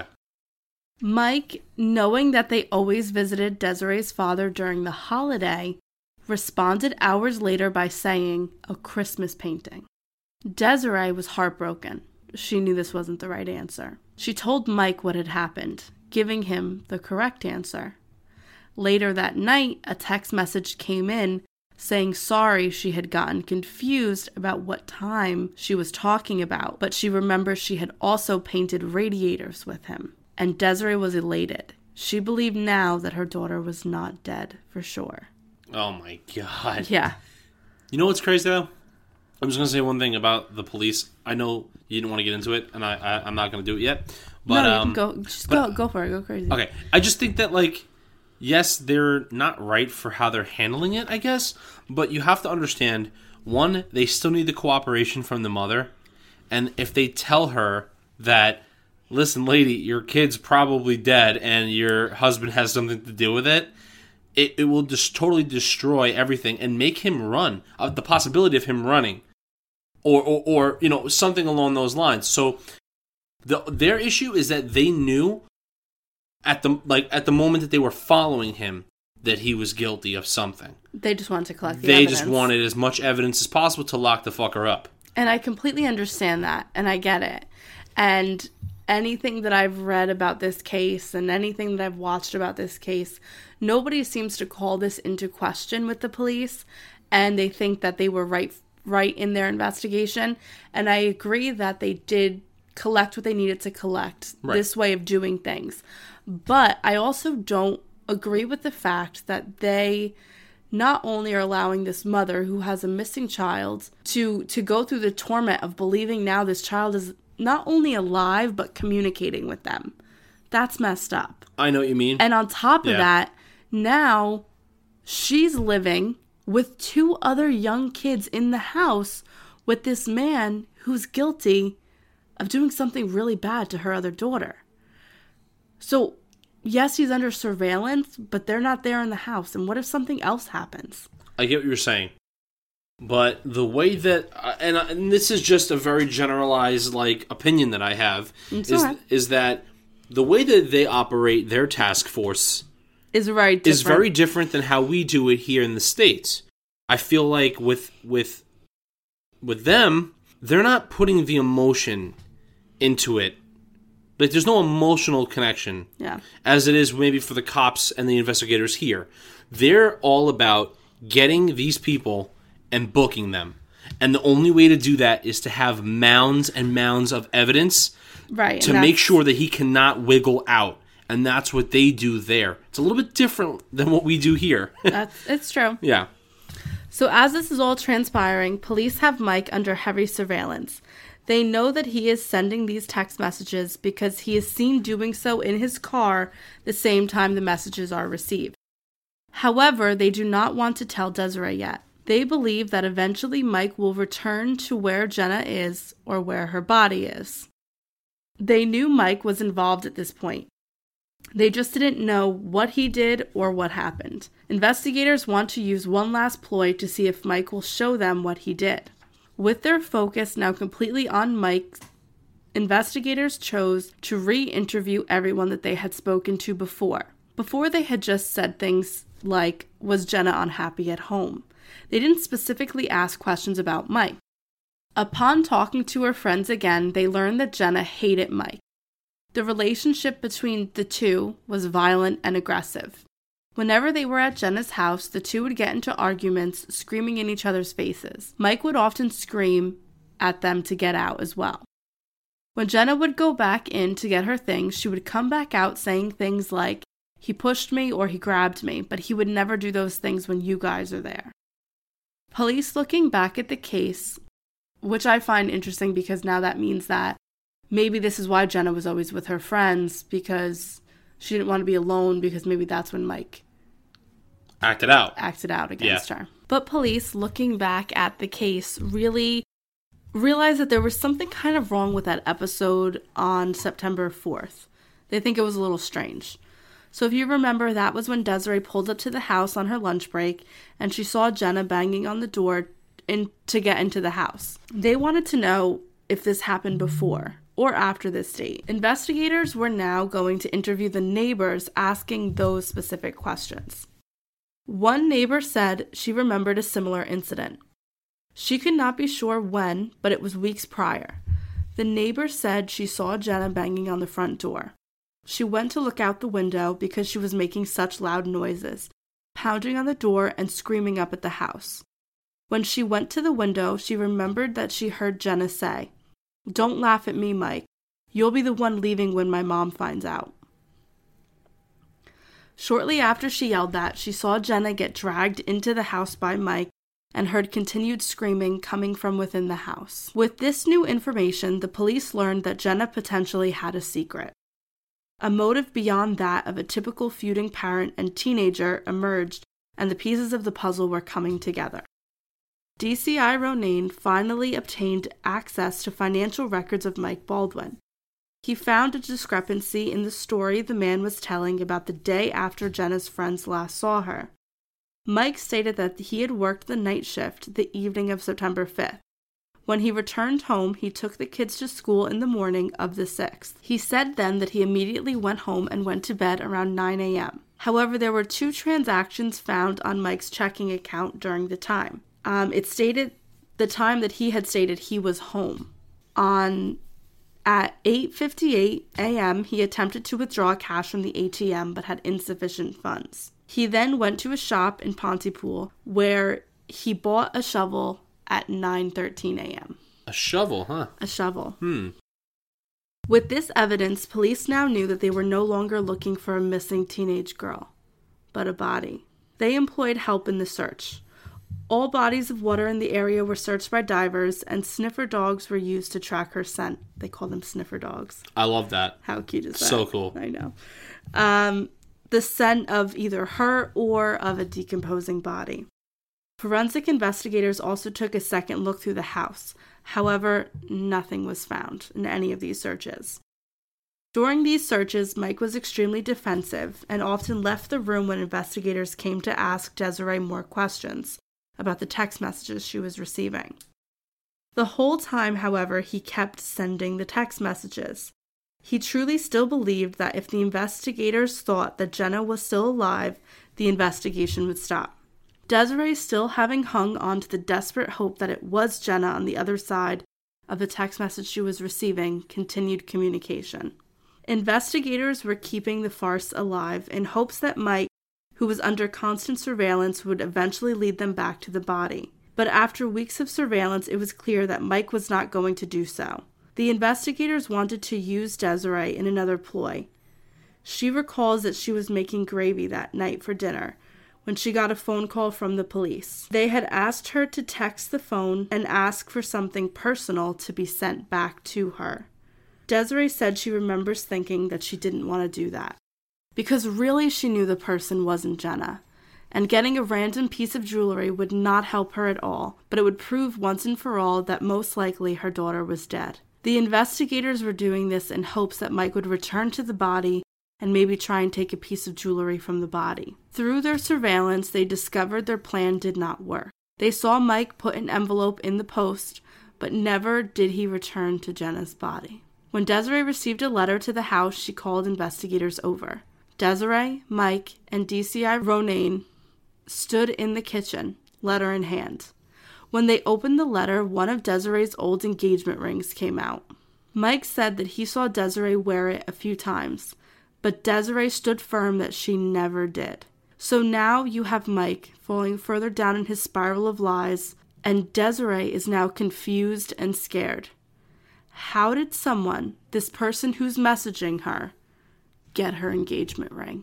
Speaker 2: Mike, knowing that they always visited Desiree's father during the holiday, responded hours later by saying, a Christmas painting. Desiree was heartbroken. She knew this wasn't the right answer. She told Mike what had happened, giving him the correct answer. Later that night, a text message came in saying sorry she had gotten confused about what time she was talking about, but she remembers she had also painted radiators with him. And Desiree was elated. She believed now that her daughter was not dead for sure.
Speaker 3: Oh my god.
Speaker 2: Yeah.
Speaker 3: You know what's crazy though? I'm just gonna say one thing about the police. I know you didn't want to get into it, and I, I I'm not gonna do it yet. But
Speaker 2: no, you
Speaker 3: um,
Speaker 2: can go. Just
Speaker 3: but,
Speaker 2: go. Go for it. Go crazy.
Speaker 3: Okay, I just think that like, yes, they're not right for how they're handling it, I guess. But you have to understand, one, they still need the cooperation from the mother, and if they tell her that, listen, lady, your kid's probably dead, and your husband has something to do with it. It, it will just totally destroy everything and make him run. Uh, the possibility of him running, or, or or you know something along those lines. So the their issue is that they knew at the like at the moment that they were following him that he was guilty of something.
Speaker 2: They just wanted to collect the
Speaker 3: they
Speaker 2: evidence.
Speaker 3: just wanted as much evidence as possible to lock the fucker up.
Speaker 2: And I completely understand that, and I get it. And anything that I've read about this case and anything that I've watched about this case, nobody seems to call this into question with the police, and they think that they were right right in their investigation. And I agree that they did collect what they needed to collect, right. This way of doing things. But I also don't agree with the fact that they not only are allowing this mother who has a missing child to to go through the torment of believing now this child is not only alive, but communicating with them. That's messed up.
Speaker 3: I know what you mean.
Speaker 2: And on top of
Speaker 3: yeah.
Speaker 2: that, now she's living with two other young kids in the house with this man who's guilty of doing something really bad to her other daughter. So, yes, he's under surveillance, but they're not there in the house. And what if something else happens?
Speaker 3: I get what you're saying. But the way that, uh, and, uh, and this is just a very generalized like opinion that I have,
Speaker 2: It's
Speaker 3: is
Speaker 2: okay.
Speaker 3: is that the way that they operate their task force
Speaker 2: is very different.
Speaker 3: is very different than how we do it here in the States. I feel like with with with them, they're not putting the emotion into it. Like there's no emotional connection,
Speaker 2: yeah,
Speaker 3: as it is maybe for the cops and the investigators here. They're all about getting these people and booking them. And the only way to do that is to have mounds and mounds of evidence
Speaker 2: right,
Speaker 3: to make sure that he cannot wiggle out. And that's what they do there. It's a little bit different than what we do here.
Speaker 2: that's, it's true.
Speaker 3: Yeah.
Speaker 2: So as this is all transpiring, police have Mike under heavy surveillance. They know that he is sending these text messages because he is seen doing so in his car the same time the messages are received. However, they do not want to tell Desiree yet. They believe that eventually Mike will return to where Jenna is or where her body is. They knew Mike was involved at this point. They just didn't know what he did or what happened. Investigators want to use one last ploy to see if Mike will show them what he did. With their focus now completely on Mike, investigators chose to re-interview everyone that they had spoken to before. Before they had just said things like, was Jenna unhappy at home? They didn't specifically ask questions about Mike. Upon talking to her friends again, they learned that Jenna hated Mike. The relationship between the two was violent and aggressive. Whenever they were at Jenna's house, the two would get into arguments, screaming in each other's faces. Mike would often scream at them to get out as well. When Jenna would go back in to get her things, she would come back out saying things like, he pushed me or he grabbed me, but he would never do those things when you guys are there. Police looking back at the case, which I find interesting because now that means that maybe this is why Jenna was always with her friends, because she didn't want to be alone, because maybe that's when Mike
Speaker 3: acted out.
Speaker 2: Acted out against
Speaker 3: yeah.
Speaker 2: her. But police looking back at the case really realized that there was something kind of wrong with that episode on September fourth. They think it was a little strange. So if you remember, that was when Desiree pulled up to the house on her lunch break and she saw Jenna banging on the door in, to get into the house. They wanted to know if this happened before or after this date. Investigators were now going to interview the neighbors asking those specific questions. One neighbor said she remembered a similar incident. She could not be sure when, but it was weeks prior. The neighbor said she saw Jenna banging on the front door. She went to look out the window because she was making such loud noises, pounding on the door and screaming up at the house. When she went to the window, she remembered that she heard Jenna say, "Don't laugh at me, Mike. You'll be the one leaving when my mom finds out." Shortly after she yelled that, she saw Jenna get dragged into the house by Mike and heard continued screaming coming from within the house. With this new information, the police learned that Jenna potentially had a secret. A motive beyond that of a typical feuding parent and teenager emerged, and the pieces of the puzzle were coming together. D C I Ronayne finally obtained access to financial records of Mike Baldwin. He found a discrepancy in the story the man was telling about the day after Jenna's friends last saw her. Mike stated that he had worked the night shift the evening of September fifth. When he returned home, he took the kids to school in the morning of the sixth. He said then that he immediately went home and went to bed around nine a.m. However, there were two transactions found on Mike's checking account during the time. Um, it stated the time that he had stated he was home on At eight fifty-eight a.m., he attempted to withdraw cash from the A T M but had insufficient funds. He then went to a shop in Pontypool where he bought a shovel at nine thirteen a.m.
Speaker 3: A shovel, huh?
Speaker 2: A shovel.
Speaker 3: Hmm.
Speaker 2: With this evidence, police now knew that they were no longer looking for a missing teenage girl, but a body. They employed help in the search. All bodies of water in the area were searched by divers, and sniffer dogs were used to track her scent. They call them sniffer dogs.
Speaker 3: I love that.
Speaker 2: How cute is that?
Speaker 3: So cool.
Speaker 2: I know. Um, the scent of either her or of a decomposing body. Forensic investigators also took a second look through the house. However, nothing was found in any of these searches. During these searches, Mike was extremely defensive and often left the room when investigators came to ask Desiree more questions about the text messages she was receiving. The whole time, however, he kept sending the text messages. He truly still believed that if the investigators thought that Jenna was still alive, the investigation would stop. Desiree, still having hung on to the desperate hope that it was Jenna on the other side of the text message she was receiving, continued communication. Investigators were keeping the farce alive in hopes that Mike, who was under constant surveillance, would eventually lead them back to the body. But after weeks of surveillance, it was clear that Mike was not going to do so. The investigators wanted to use Desiree in another ploy. She recalls that she was making gravy that night for dinner when she got a phone call from the police. They had asked her to text the phone and ask for something personal to be sent back to her. Desiree said she remembers thinking that she didn't want to do that, because really she knew the person wasn't Jenna, and getting a random piece of jewelry would not help her at all, but it would prove once and for all that most likely her daughter was dead. The investigators were doing this in hopes that Mike would return to the body and maybe try and take a piece of jewelry from the body. Through their surveillance, they discovered their plan did not work. They saw Mike put an envelope in the post, but never did he return to Jenna's body. When Desiree received a letter to the house, she called investigators over. Desiree, Mike, and D C I Ronayne stood in the kitchen, letter in hand. When they opened the letter, one of Desiree's old engagement rings came out. Mike said that he saw Desiree wear it a few times, but Desiree stood firm that she never did. So now you have Mike falling further down in his spiral of lies, and Desiree is now confused and scared. How did someone, this person who's messaging her, get her engagement ring?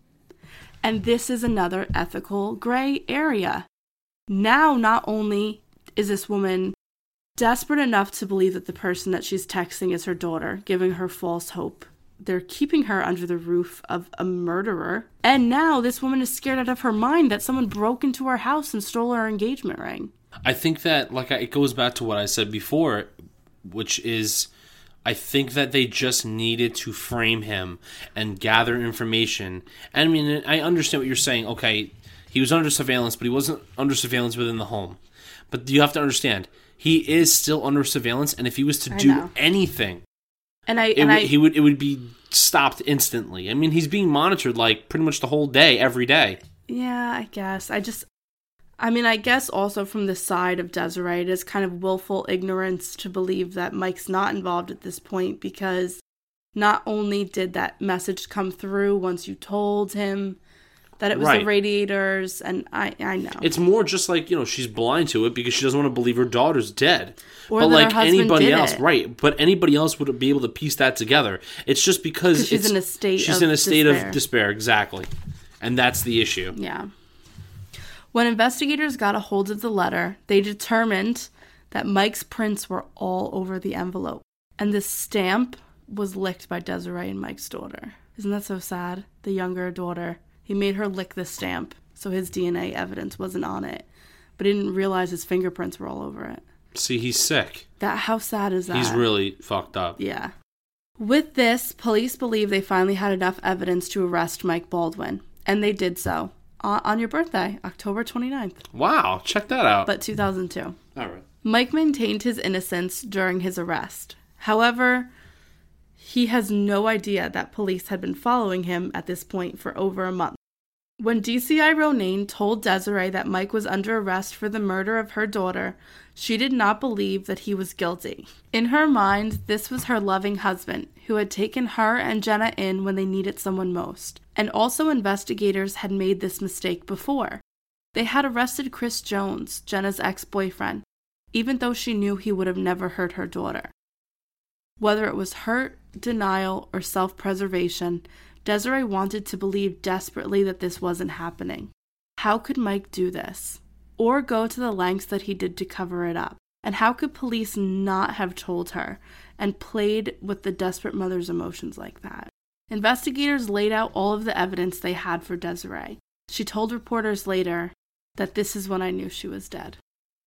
Speaker 2: And this is another ethical gray area. Now, not only is this woman desperate enough to believe that the person that she's texting is her daughter, giving her false hope, they're keeping her under the roof of a murderer. And now this woman is scared out of her mind that someone broke into her house and stole her engagement ring.
Speaker 3: I think that, like, it goes back to what I said before, which is, I think that they just needed to frame him and gather information. And I mean, I understand what you're saying. Okay, he was under surveillance, but he wasn't under surveillance within the home. But you have to understand, he is still under surveillance, and if he was to
Speaker 2: I
Speaker 3: do
Speaker 2: know.
Speaker 3: anything,
Speaker 2: and I,
Speaker 3: it
Speaker 2: and
Speaker 3: would,
Speaker 2: I,
Speaker 3: he would it would be stopped instantly. I mean, he's being monitored like pretty much the whole day, every day.
Speaker 2: Yeah, I guess. I just, I mean, I guess also from the side of Desiree, it is kind of willful ignorance to believe that Mike's not involved at this point, because not only did that message come through once you told him that it was
Speaker 3: Right.
Speaker 2: the radiators, and I, I know.
Speaker 3: It's more just like, you know, she's blind to it because she doesn't want to believe her daughter's dead.
Speaker 2: Or
Speaker 3: but
Speaker 2: that
Speaker 3: like
Speaker 2: her husband
Speaker 3: anybody
Speaker 2: did
Speaker 3: else,
Speaker 2: it.
Speaker 3: right? But anybody else would be able to piece that together. It's just because
Speaker 2: 'Cause she's
Speaker 3: it's,
Speaker 2: in a state
Speaker 3: she's
Speaker 2: of
Speaker 3: in a state
Speaker 2: despair.
Speaker 3: of despair, exactly, and that's the issue.
Speaker 2: Yeah. When investigators got a hold of the letter, they determined that Mike's prints were all over the envelope, and the stamp was licked by Desiree and Mike's daughter. Isn't that so sad? The younger daughter. He made her lick the stamp, so his D N A evidence wasn't on it, but he didn't realize his fingerprints were all over it.
Speaker 3: See, he's sick.
Speaker 2: That, how sad is that?
Speaker 3: He's really fucked up.
Speaker 2: Yeah. With this, police believe they finally had enough evidence to arrest Mike Baldwin, and they did so on, on your birthday, October twenty-ninth.
Speaker 3: Wow, check that out.
Speaker 2: But two thousand two.
Speaker 3: All right.
Speaker 2: Mike maintained his innocence during his arrest. However, he has no idea that police had been following him at this point for over a month. When D C I Ronayne told Desiree that Mike was under arrest for the murder of her daughter, she did not believe that he was guilty. In her mind, this was her loving husband, who had taken her and Jenna in when they needed someone most. And also investigators had made this mistake before. They had arrested Chris Jones, Jenna's ex-boyfriend, even though she knew he would have never hurt her daughter. Whether it was hurt, denial, or self-preservation, Desiree wanted to believe desperately that this wasn't happening. How could Mike do this? Or go to the lengths that he did to cover it up? And how could police not have told her and played with the desperate mother's emotions like that? Investigators laid out all of the evidence they had for Desiree. She told reporters later that this is when I knew she was dead.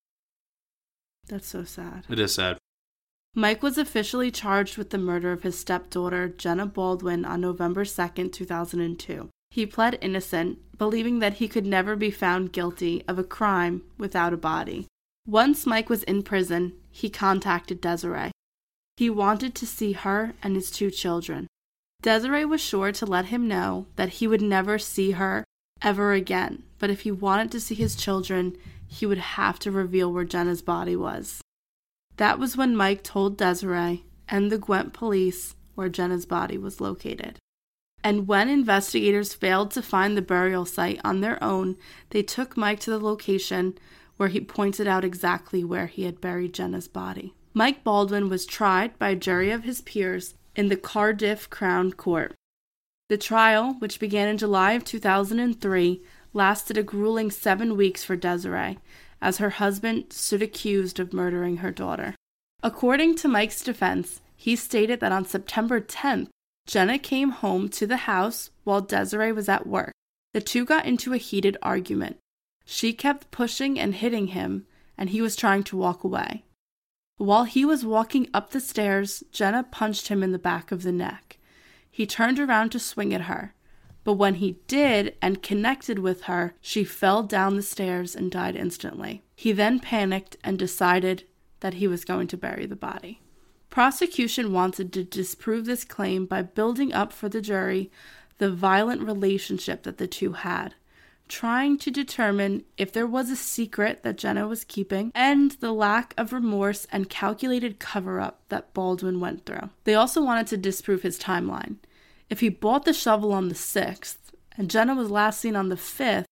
Speaker 2: That's so sad.
Speaker 3: It is sad.
Speaker 2: Mike was officially charged with the murder of his stepdaughter, Jenna Baldwin, on November second, two thousand two. He pled innocent, believing that he could never be found guilty of a crime without a body. Once Mike was in prison, he contacted Desiree. He wanted to see her and his two children. Desiree was sure to let him know that he would never see her ever again, but if he wanted to see his children, he would have to reveal where Jenna's body was. That was when Mike told Desiree and the Gwent police where Jenna's body was located. And when investigators failed to find the burial site on their own, they took Mike to the location where he pointed out exactly where he had buried Jenna's body. Mike Baldwin was tried by a jury of his peers in the Cardiff Crown Court. The trial, which began in July of two thousand three, lasted a grueling seven weeks for Desiree, as her husband stood accused of murdering her daughter. According to Mike's defense, he stated that on September tenth, Jenna came home to the house while Desiree was at work. The two got into a heated argument. She kept pushing and hitting him, and he was trying to walk away. While he was walking up the stairs, Jenna punched him in the back of the neck. He turned around to swing at her, but when he did and connected with her, she fell down the stairs and died instantly. He then panicked and decided that he was going to bury the body. Prosecution wanted to disprove this claim by building up for the jury the violent relationship that the two had, trying to determine if there was a secret that Jenna was keeping, and the lack of remorse and calculated cover-up that Baldwin went through. They also wanted to disprove his timeline. If he bought the shovel on the sixth, and Jenna was last seen on the fifth,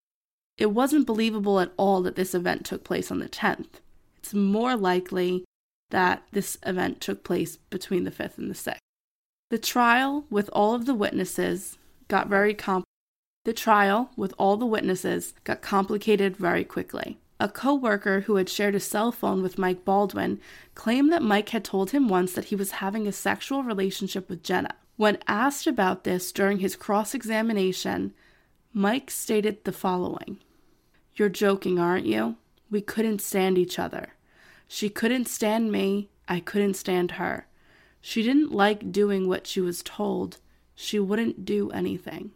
Speaker 2: it wasn't believable at all that this event took place on the tenth. It's more likely that this event took place between the fifth and the sixth. The trial with all of the witnesses got very complicated. The trial with all the witnesses got complicated very quickly. A co-worker who had shared a cell phone with Mike Baldwin claimed that Mike had told him once that he was having a sexual relationship with Jenna. When asked about this during his cross-examination, Mike stated the following: "You're joking, aren't you? We couldn't stand each other. She couldn't stand me, I couldn't stand her. She didn't like doing what she was told. She wouldn't do anything."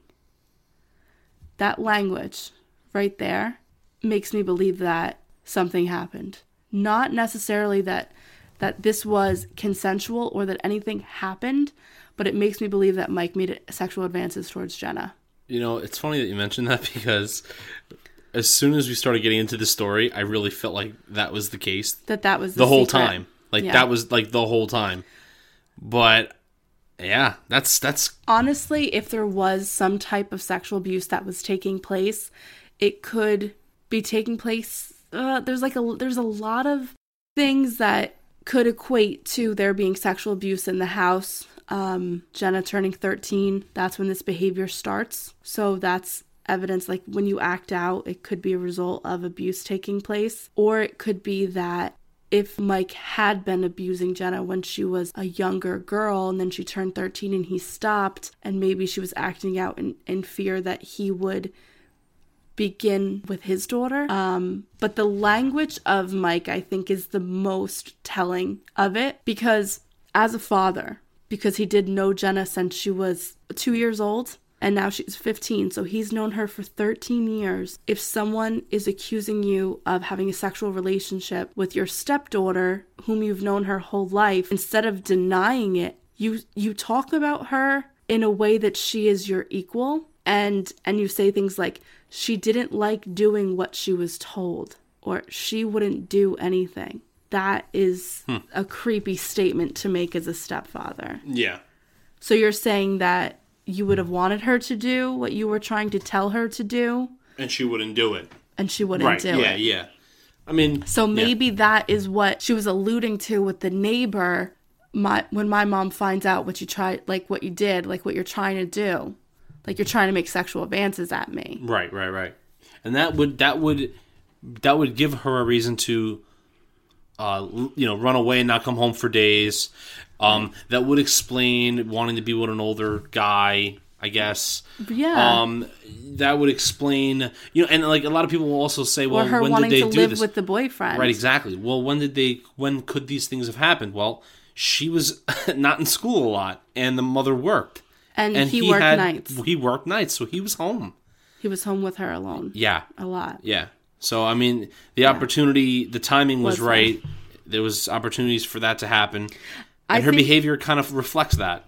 Speaker 2: That language right there makes me believe that something happened. Not necessarily that that this was consensual or that anything happened, but it makes me believe that Mike made sexual advances towards Jenna.
Speaker 3: You know, it's funny that you mentioned that, because as soon as we started getting into the story, I really felt like that was the case.
Speaker 2: That that was the,
Speaker 3: the whole
Speaker 2: secret.
Speaker 3: time. Like,
Speaker 2: yeah.
Speaker 3: that was, like, the whole time. But, yeah, that's... that's
Speaker 2: honestly, if there was some type of sexual abuse that was taking place, it could be taking place... Uh, there's, like, a there's a lot of things that could equate to there being sexual abuse in the house. Um, Jenna turning thirteen, that's when this behavior starts. So that's evidence, like, when you act out, it could be a result of abuse taking place. Or it could be that if Mike had been abusing Jenna when she was a younger girl and then she turned thirteen and he stopped, and maybe she was acting out in, in fear that he would begin with his daughter. Um, but the language of Mike, I think, is the most telling of it, because as a father, because he did know Jenna since she was two years old, and now she's fifteen, so he's known her for thirteen years. If someone is accusing you of having a sexual relationship with your stepdaughter, whom you've known her whole life, instead of denying it, you you talk about her in a way that she is your equal, And and you say things like, she didn't like doing what she was told, or she wouldn't do anything. That is hmm. a creepy statement to make as a stepfather.
Speaker 3: Yeah.
Speaker 2: So you're saying that you would have wanted her to do what you were trying to tell her to do?
Speaker 3: And she wouldn't do it.
Speaker 2: And she wouldn't
Speaker 3: right.
Speaker 2: do
Speaker 3: yeah,
Speaker 2: it.
Speaker 3: Yeah, yeah. I mean...
Speaker 2: So maybe
Speaker 3: yeah.
Speaker 2: that is what she was alluding to with the neighbor. My when my mom finds out what you tried, like what you did, like what you're trying to do. Like you're trying to make sexual advances at me.
Speaker 3: Right, right, right. And that would that would that would give her a reason to uh you know, run away and not come home for days. Um right. That would explain wanting to be with an older guy, I guess.
Speaker 2: Yeah.
Speaker 3: Um that would explain, you know, and like a lot of people will also say, well,
Speaker 2: or her
Speaker 3: when
Speaker 2: wanting
Speaker 3: did they
Speaker 2: to
Speaker 3: do
Speaker 2: live
Speaker 3: this?
Speaker 2: with the boyfriend.
Speaker 3: Right, exactly. Well, when did they when could these things have happened? Well, she was not in school a lot and the mother worked.
Speaker 2: And, and he, he worked
Speaker 3: had,
Speaker 2: nights.
Speaker 3: He worked nights, so he was home.
Speaker 2: He was home with her alone.
Speaker 3: Yeah.
Speaker 2: A lot.
Speaker 3: Yeah. So, I mean, the yeah. opportunity, the timing was,
Speaker 2: was
Speaker 3: right.
Speaker 2: Fun.
Speaker 3: There was opportunities for that to happen. And
Speaker 2: I
Speaker 3: her
Speaker 2: think,
Speaker 3: behavior kind of reflects that.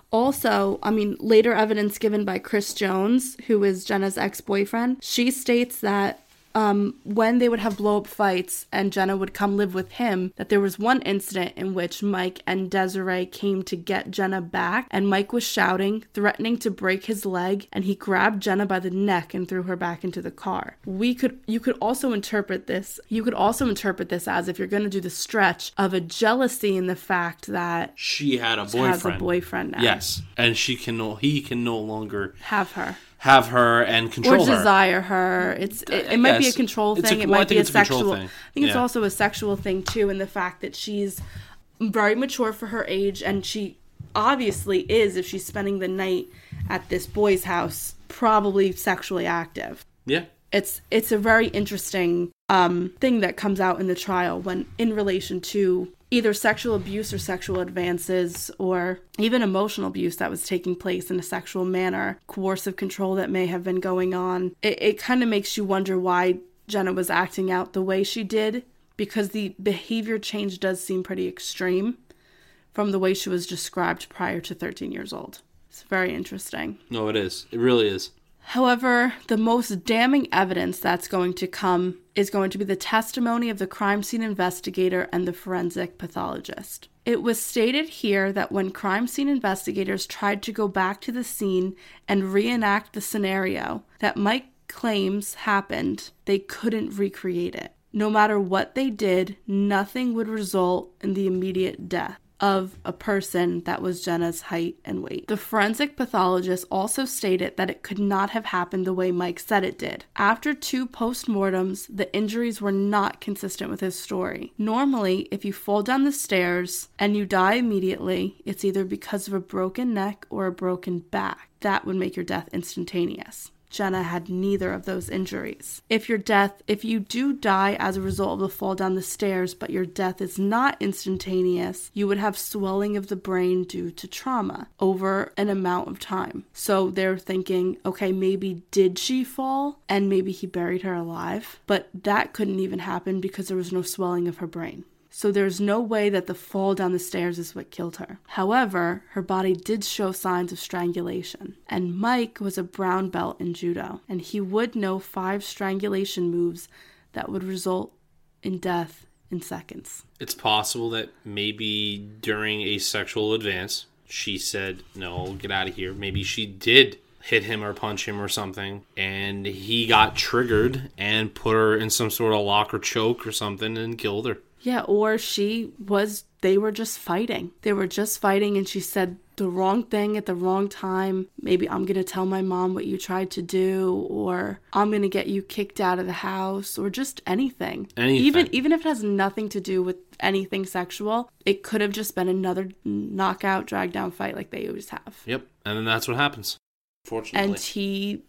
Speaker 2: Also, I mean, later evidence given by Chris Jones, who is Jenna's ex-boyfriend, she states that Um, when they would have blow-up fights and Jenna would come live with him, that there was one incident in which Mike and Desiree came to get Jenna back, and Mike was shouting, threatening to break his leg, and he grabbed Jenna by the neck and threw her back into the car. We could, you could also interpret this, you could also interpret this as, if you're going to do the stretch, of a jealousy in the fact that
Speaker 3: she had a boyfriend.
Speaker 2: Has a boyfriend now.
Speaker 3: Yes, and she can no, he can no longer
Speaker 2: have her.
Speaker 3: have her and control
Speaker 2: her. Or
Speaker 3: her.
Speaker 2: desire her. It's It, it might yes. be a control thing. A, it
Speaker 3: well,
Speaker 2: might be a sexual.
Speaker 3: thing.
Speaker 2: I think
Speaker 3: yeah.
Speaker 2: it's also a sexual thing, too, in the fact that she's very mature for her age, and she obviously is, if she's spending the night at this boy's house, probably sexually active.
Speaker 3: Yeah.
Speaker 2: It's it's a very interesting um, thing that comes out in the trial when in relation to either sexual abuse or sexual advances, or even emotional abuse that was taking place in a sexual manner, coercive control that may have been going on. It, it kind of makes you wonder why Jenna was acting out the way she did, because the behavior change does seem pretty extreme from the way she was described prior to thirteen years old. It's very interesting.
Speaker 3: No, it is. It really is.
Speaker 2: However, the most damning evidence that's going to come is going to be the testimony of the crime scene investigator and the forensic pathologist. It was stated here that when crime scene investigators tried to go back to the scene and reenact the scenario that Mike claims happened, they couldn't recreate it. No matter what they did, nothing would result in the immediate death of a person that was Jenna's height and weight. The forensic pathologist also stated that it could not have happened the way Mike said it did. After two postmortems, the injuries were not consistent with his story. Normally, if you fall down the stairs and you die immediately, it's either because of a broken neck or a broken back. That would make your death instantaneous. Jenna had neither of those injuries. If your death, if you do die as a result of the fall down the stairs, but your death is not instantaneous, you would have swelling of the brain due to trauma over an amount of time. So they're thinking, okay, maybe did she fall and maybe he buried her alive? But that couldn't even happen because there was no swelling of her brain. So there's no way that the fall down the stairs is what killed her. However, her body did show signs of strangulation. And Mike was a brown belt in judo, and he would know five strangulation moves that would result in death in seconds.
Speaker 3: It's possible that maybe during a sexual advance, she said, no, get out of here. Maybe she did hit him or punch him or something, and he got triggered and put her in some sort of lock or choke or something and killed her.
Speaker 2: Yeah, or she was, they were just fighting. They were just fighting, and she said the wrong thing at the wrong time. Maybe I'm going to tell my mom what you tried to do, or I'm going to get you kicked out of the house, or just anything.
Speaker 3: Anything.
Speaker 2: Even, even if it has nothing to do with anything sexual, it could have just been another knockout, drag down fight like they always have.
Speaker 3: Yep, and then that's what happens, fortunately.
Speaker 2: And he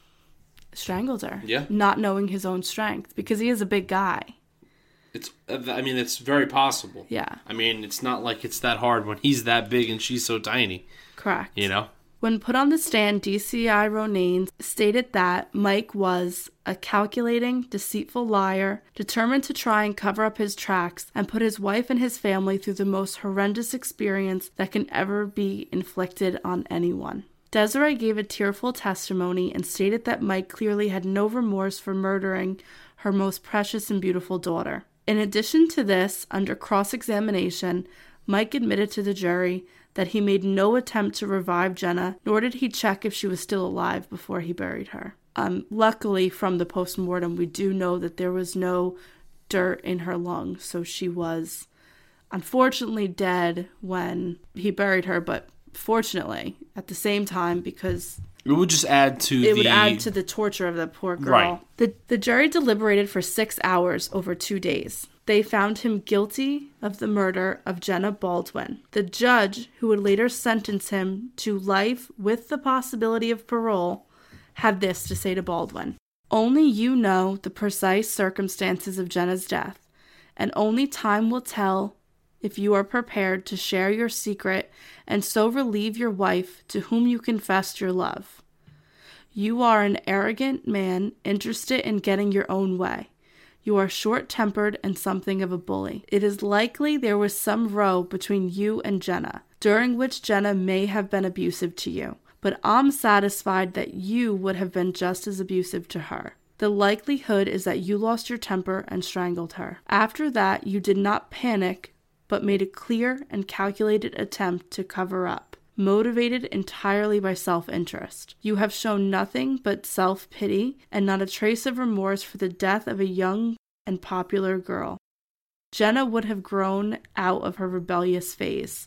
Speaker 2: strangled her.
Speaker 3: Yeah.
Speaker 2: Not knowing his own strength, because he is a big guy.
Speaker 3: It's, I mean, it's very possible.
Speaker 2: Yeah.
Speaker 3: I mean, it's not like it's that hard when he's that big and she's so tiny.
Speaker 2: Correct.
Speaker 3: You know?
Speaker 2: When put on the stand, D C I Ronayne stated that Mike was a calculating, deceitful liar, determined to try and cover up his tracks and put his wife and his family through the most horrendous experience that can ever be inflicted on anyone. Desiree gave a tearful testimony and stated that Mike clearly had no remorse for murdering her most precious and beautiful daughter. In addition to this, under cross-examination, Mike admitted to the jury that he made no attempt to revive Jenna, nor did he check if she was still alive before he buried her. Um, luckily, from the postmortem, we do know that there was no dirt in her lungs, so she was unfortunately dead when he buried her, but fortunately, at the same time, because
Speaker 3: it would just add to
Speaker 2: it
Speaker 3: the...
Speaker 2: would add to the torture of the poor girl.
Speaker 3: Right.
Speaker 2: The, the jury deliberated for six hours over two days. They found him guilty of the murder of Jenna Baldwin. The judge, who would later sentence him to life with the possibility of parole, had this to say to Baldwin. Only you know the precise circumstances of Jenna's death, and only time will tell if you are prepared to share your secret and so relieve your wife to whom you confessed your love. You are an arrogant man interested in getting your own way. You are short-tempered and something of a bully. It is likely there was some row between you and Jenna, during which Jenna may have been abusive to you, but I'm satisfied that you would have been just as abusive to her. The likelihood is that you lost your temper and strangled her. After that, you did not panic, but made a clear and calculated attempt to cover up, motivated entirely by self-interest. You have shown nothing but self-pity and not a trace of remorse for the death of a young and popular girl. Jenna would have grown out of her rebellious phase,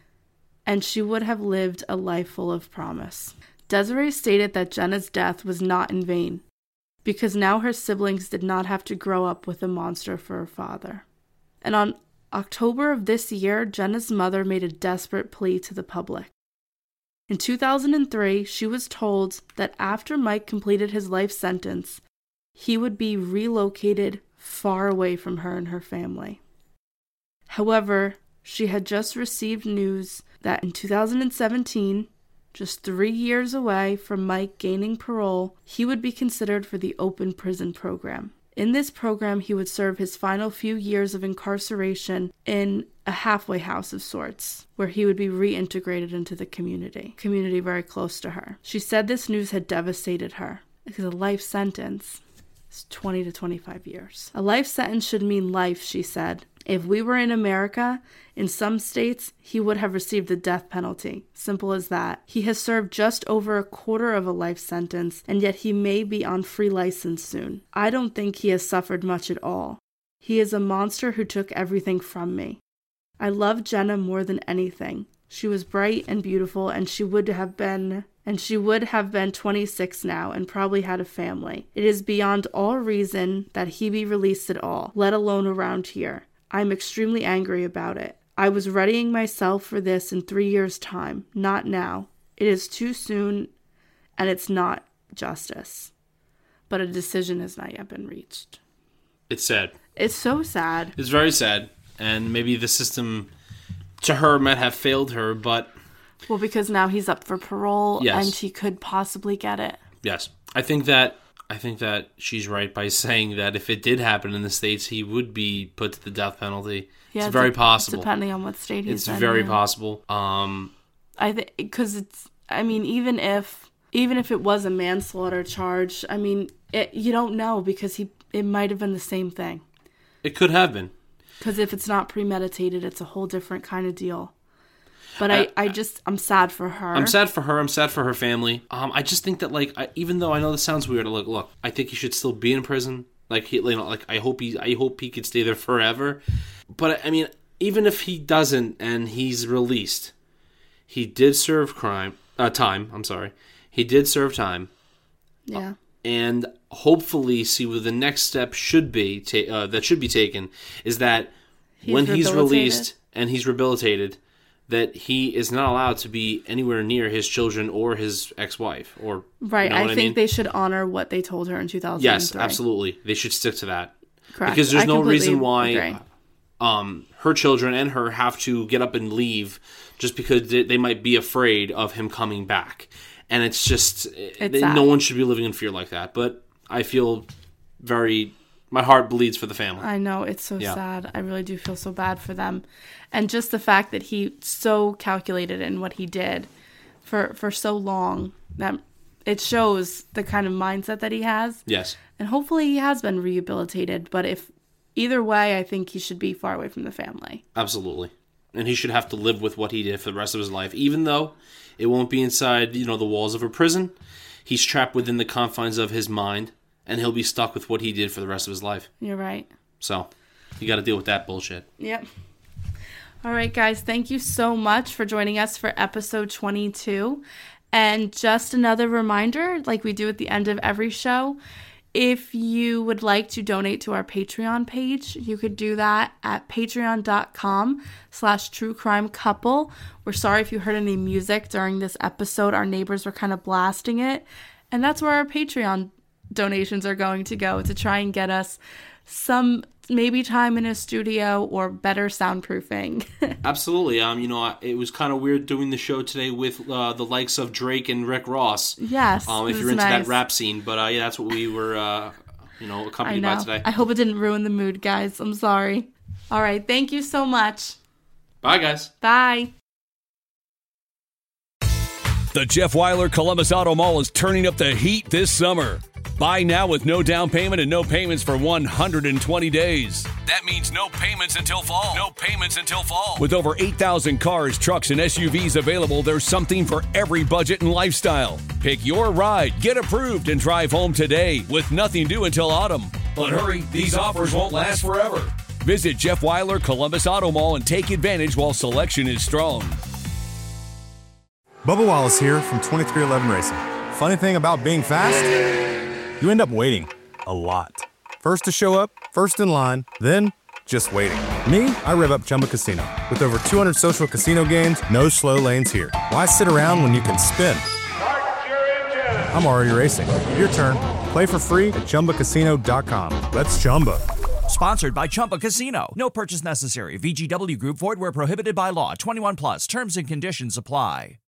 Speaker 2: and she would have lived a life full of promise. Desiree stated that Jenna's death was not in vain, because now her siblings did not have to grow up with a monster for a father. And on October of this year, Jenna's mother made a desperate plea to the public. In two thousand three, she was told that after Mike completed his life sentence, he would be relocated far away from her and her family. However, she had just received news that in two thousand seventeen, just three years away from Mike gaining parole, he would be considered for the open prison program. In this program, he would serve his final few years of incarceration in a halfway house of sorts, where he would be reintegrated into the community, community very close to her. She said this news had devastated her, because a life sentence is twenty to twenty-five years. A life sentence should mean life, she said. If we were in America, in some states, he would have received the death penalty. Simple as that. He has served just over a quarter of a life sentence, and yet he may be on free license soon. I don't think he has suffered much at all. He is a monster who took everything from me. I love Jenna more than anything. She was bright and beautiful, and she would have been... And she would have been twenty-six now and probably had a family. It is beyond all reason that he be released at all, let alone around here. I'm extremely angry about it. I was readying myself for this in three years' time, not now. It is too soon, and it's not justice. But a decision has not yet been reached.
Speaker 3: It's sad.
Speaker 2: It's so sad.
Speaker 3: It's very sad, and maybe the system, to her, might have failed her, but...
Speaker 2: Well, because now he's up for parole,
Speaker 3: yes.
Speaker 2: and he could possibly get it.
Speaker 3: Yes. I think that I think that she's right by saying that if it did happen in the States, he would be put to the death penalty.
Speaker 2: Yeah,
Speaker 3: it's very
Speaker 2: de-
Speaker 3: possible.
Speaker 2: Depending on what state he's
Speaker 3: it's
Speaker 2: in.
Speaker 3: It's very
Speaker 2: yeah.
Speaker 3: possible. Um,
Speaker 2: I think because it's. I mean, even if even if it was a manslaughter charge, I mean, it, you don't know because he it might have been the same thing.
Speaker 3: It could have been.
Speaker 2: Because if it's not premeditated, it's a whole different kind of deal. But I, I, I just, I'm sad for her.
Speaker 3: I'm sad for her. I'm sad for her family. Um, I just think that, like, I, even though I know this sounds weird, look, look, I think he should still be in prison. Like, he, you know, like I hope he, I hope he could stay there forever. But I mean, even if he doesn't and he's released, he did serve crime, uh, time. I'm sorry, he did serve time.
Speaker 2: Yeah.
Speaker 3: And hopefully, see what the next step should be. Ta- uh, that should be taken is that he's when he's released and he's rehabilitated, that he is not allowed to be anywhere near his children or his ex-wife. Or
Speaker 2: right,
Speaker 3: you know
Speaker 2: I
Speaker 3: what
Speaker 2: think
Speaker 3: I mean?
Speaker 2: they should honor what they told her in two thousand three.
Speaker 3: Yes, absolutely. They should stick to that.
Speaker 2: Correct.
Speaker 3: Because there's
Speaker 2: I
Speaker 3: no reason why
Speaker 2: agree.
Speaker 3: um, her children and her have to get up and leave just because they, they might be afraid of him coming back. And it's just,
Speaker 2: it's
Speaker 3: they, no one should be living in fear like that. But I feel very... My heart bleeds for the family.
Speaker 2: I know, it's so
Speaker 3: yeah.
Speaker 2: sad. I really do feel so bad for them. And just the fact that he so calculated in what he did, for, for so long that it shows the kind of mindset that he has.
Speaker 3: Yes.
Speaker 2: And hopefully he has been rehabilitated. But if either way, I think he should be far away from the family.
Speaker 3: Absolutely. And he should have to live with what he did for the rest of his life. Even though it won't be inside, you know, the walls of a prison, he's trapped within the confines of his mind, and he'll be stuck with what he did for the rest of his life.
Speaker 2: You're right.
Speaker 3: So, you got to deal with that bullshit.
Speaker 2: Yep. All right, guys. Thank you so much for joining us for episode twenty-two. And just another reminder, like we do at the end of every show, if you would like to donate to our Patreon page, you could do that at patreon.com slash true crime couple. We're sorry if you heard any music during this episode. Our neighbors were kind of blasting it. And that's where our Patreon donations are going to go, to try and get us some maybe time in a studio or better soundproofing.
Speaker 3: Absolutely. Um, you know, it was kind of weird doing the show today with uh, the likes of Drake and Rick Ross.
Speaker 2: Yes.
Speaker 3: Um, if you're into nice. that rap scene, but uh, yeah, that's what we were, uh, you know, accompanied
Speaker 2: I know.
Speaker 3: by today.
Speaker 2: I hope it didn't ruin the mood, guys. I'm sorry. All right. Thank you so much.
Speaker 3: Bye, guys.
Speaker 2: Bye.
Speaker 1: The Jeff Wyler Columbus Auto Mall is turning up the heat this summer. Buy now with no down payment and no payments for one hundred twenty days. That means no payments until fall. No payments until fall. With over eight thousand cars, trucks, and S U Vs available, there's something for every budget and lifestyle. Pick your ride, get approved, and drive home today with nothing due until autumn. But hurry, these offers won't last forever. Visit Jeff Wyler Columbus Auto Mall and take advantage while selection is strong.
Speaker 7: Bubba Wallace here from twenty-three eleven Racing. Funny thing about being fast, you end up waiting a lot. First to show up, first in line, then just waiting. Me, I rev up Chumba Casino. With over two hundred social casino games, no slow lanes here. Why sit around when you can spin? I'm already racing. Your turn. Play for free at Chumba Casino dot com. Let's Chumba.
Speaker 8: Sponsored by Chumba Casino. No purchase necessary. V G W Group. Void where prohibited by law. twenty-one plus. Terms and conditions apply.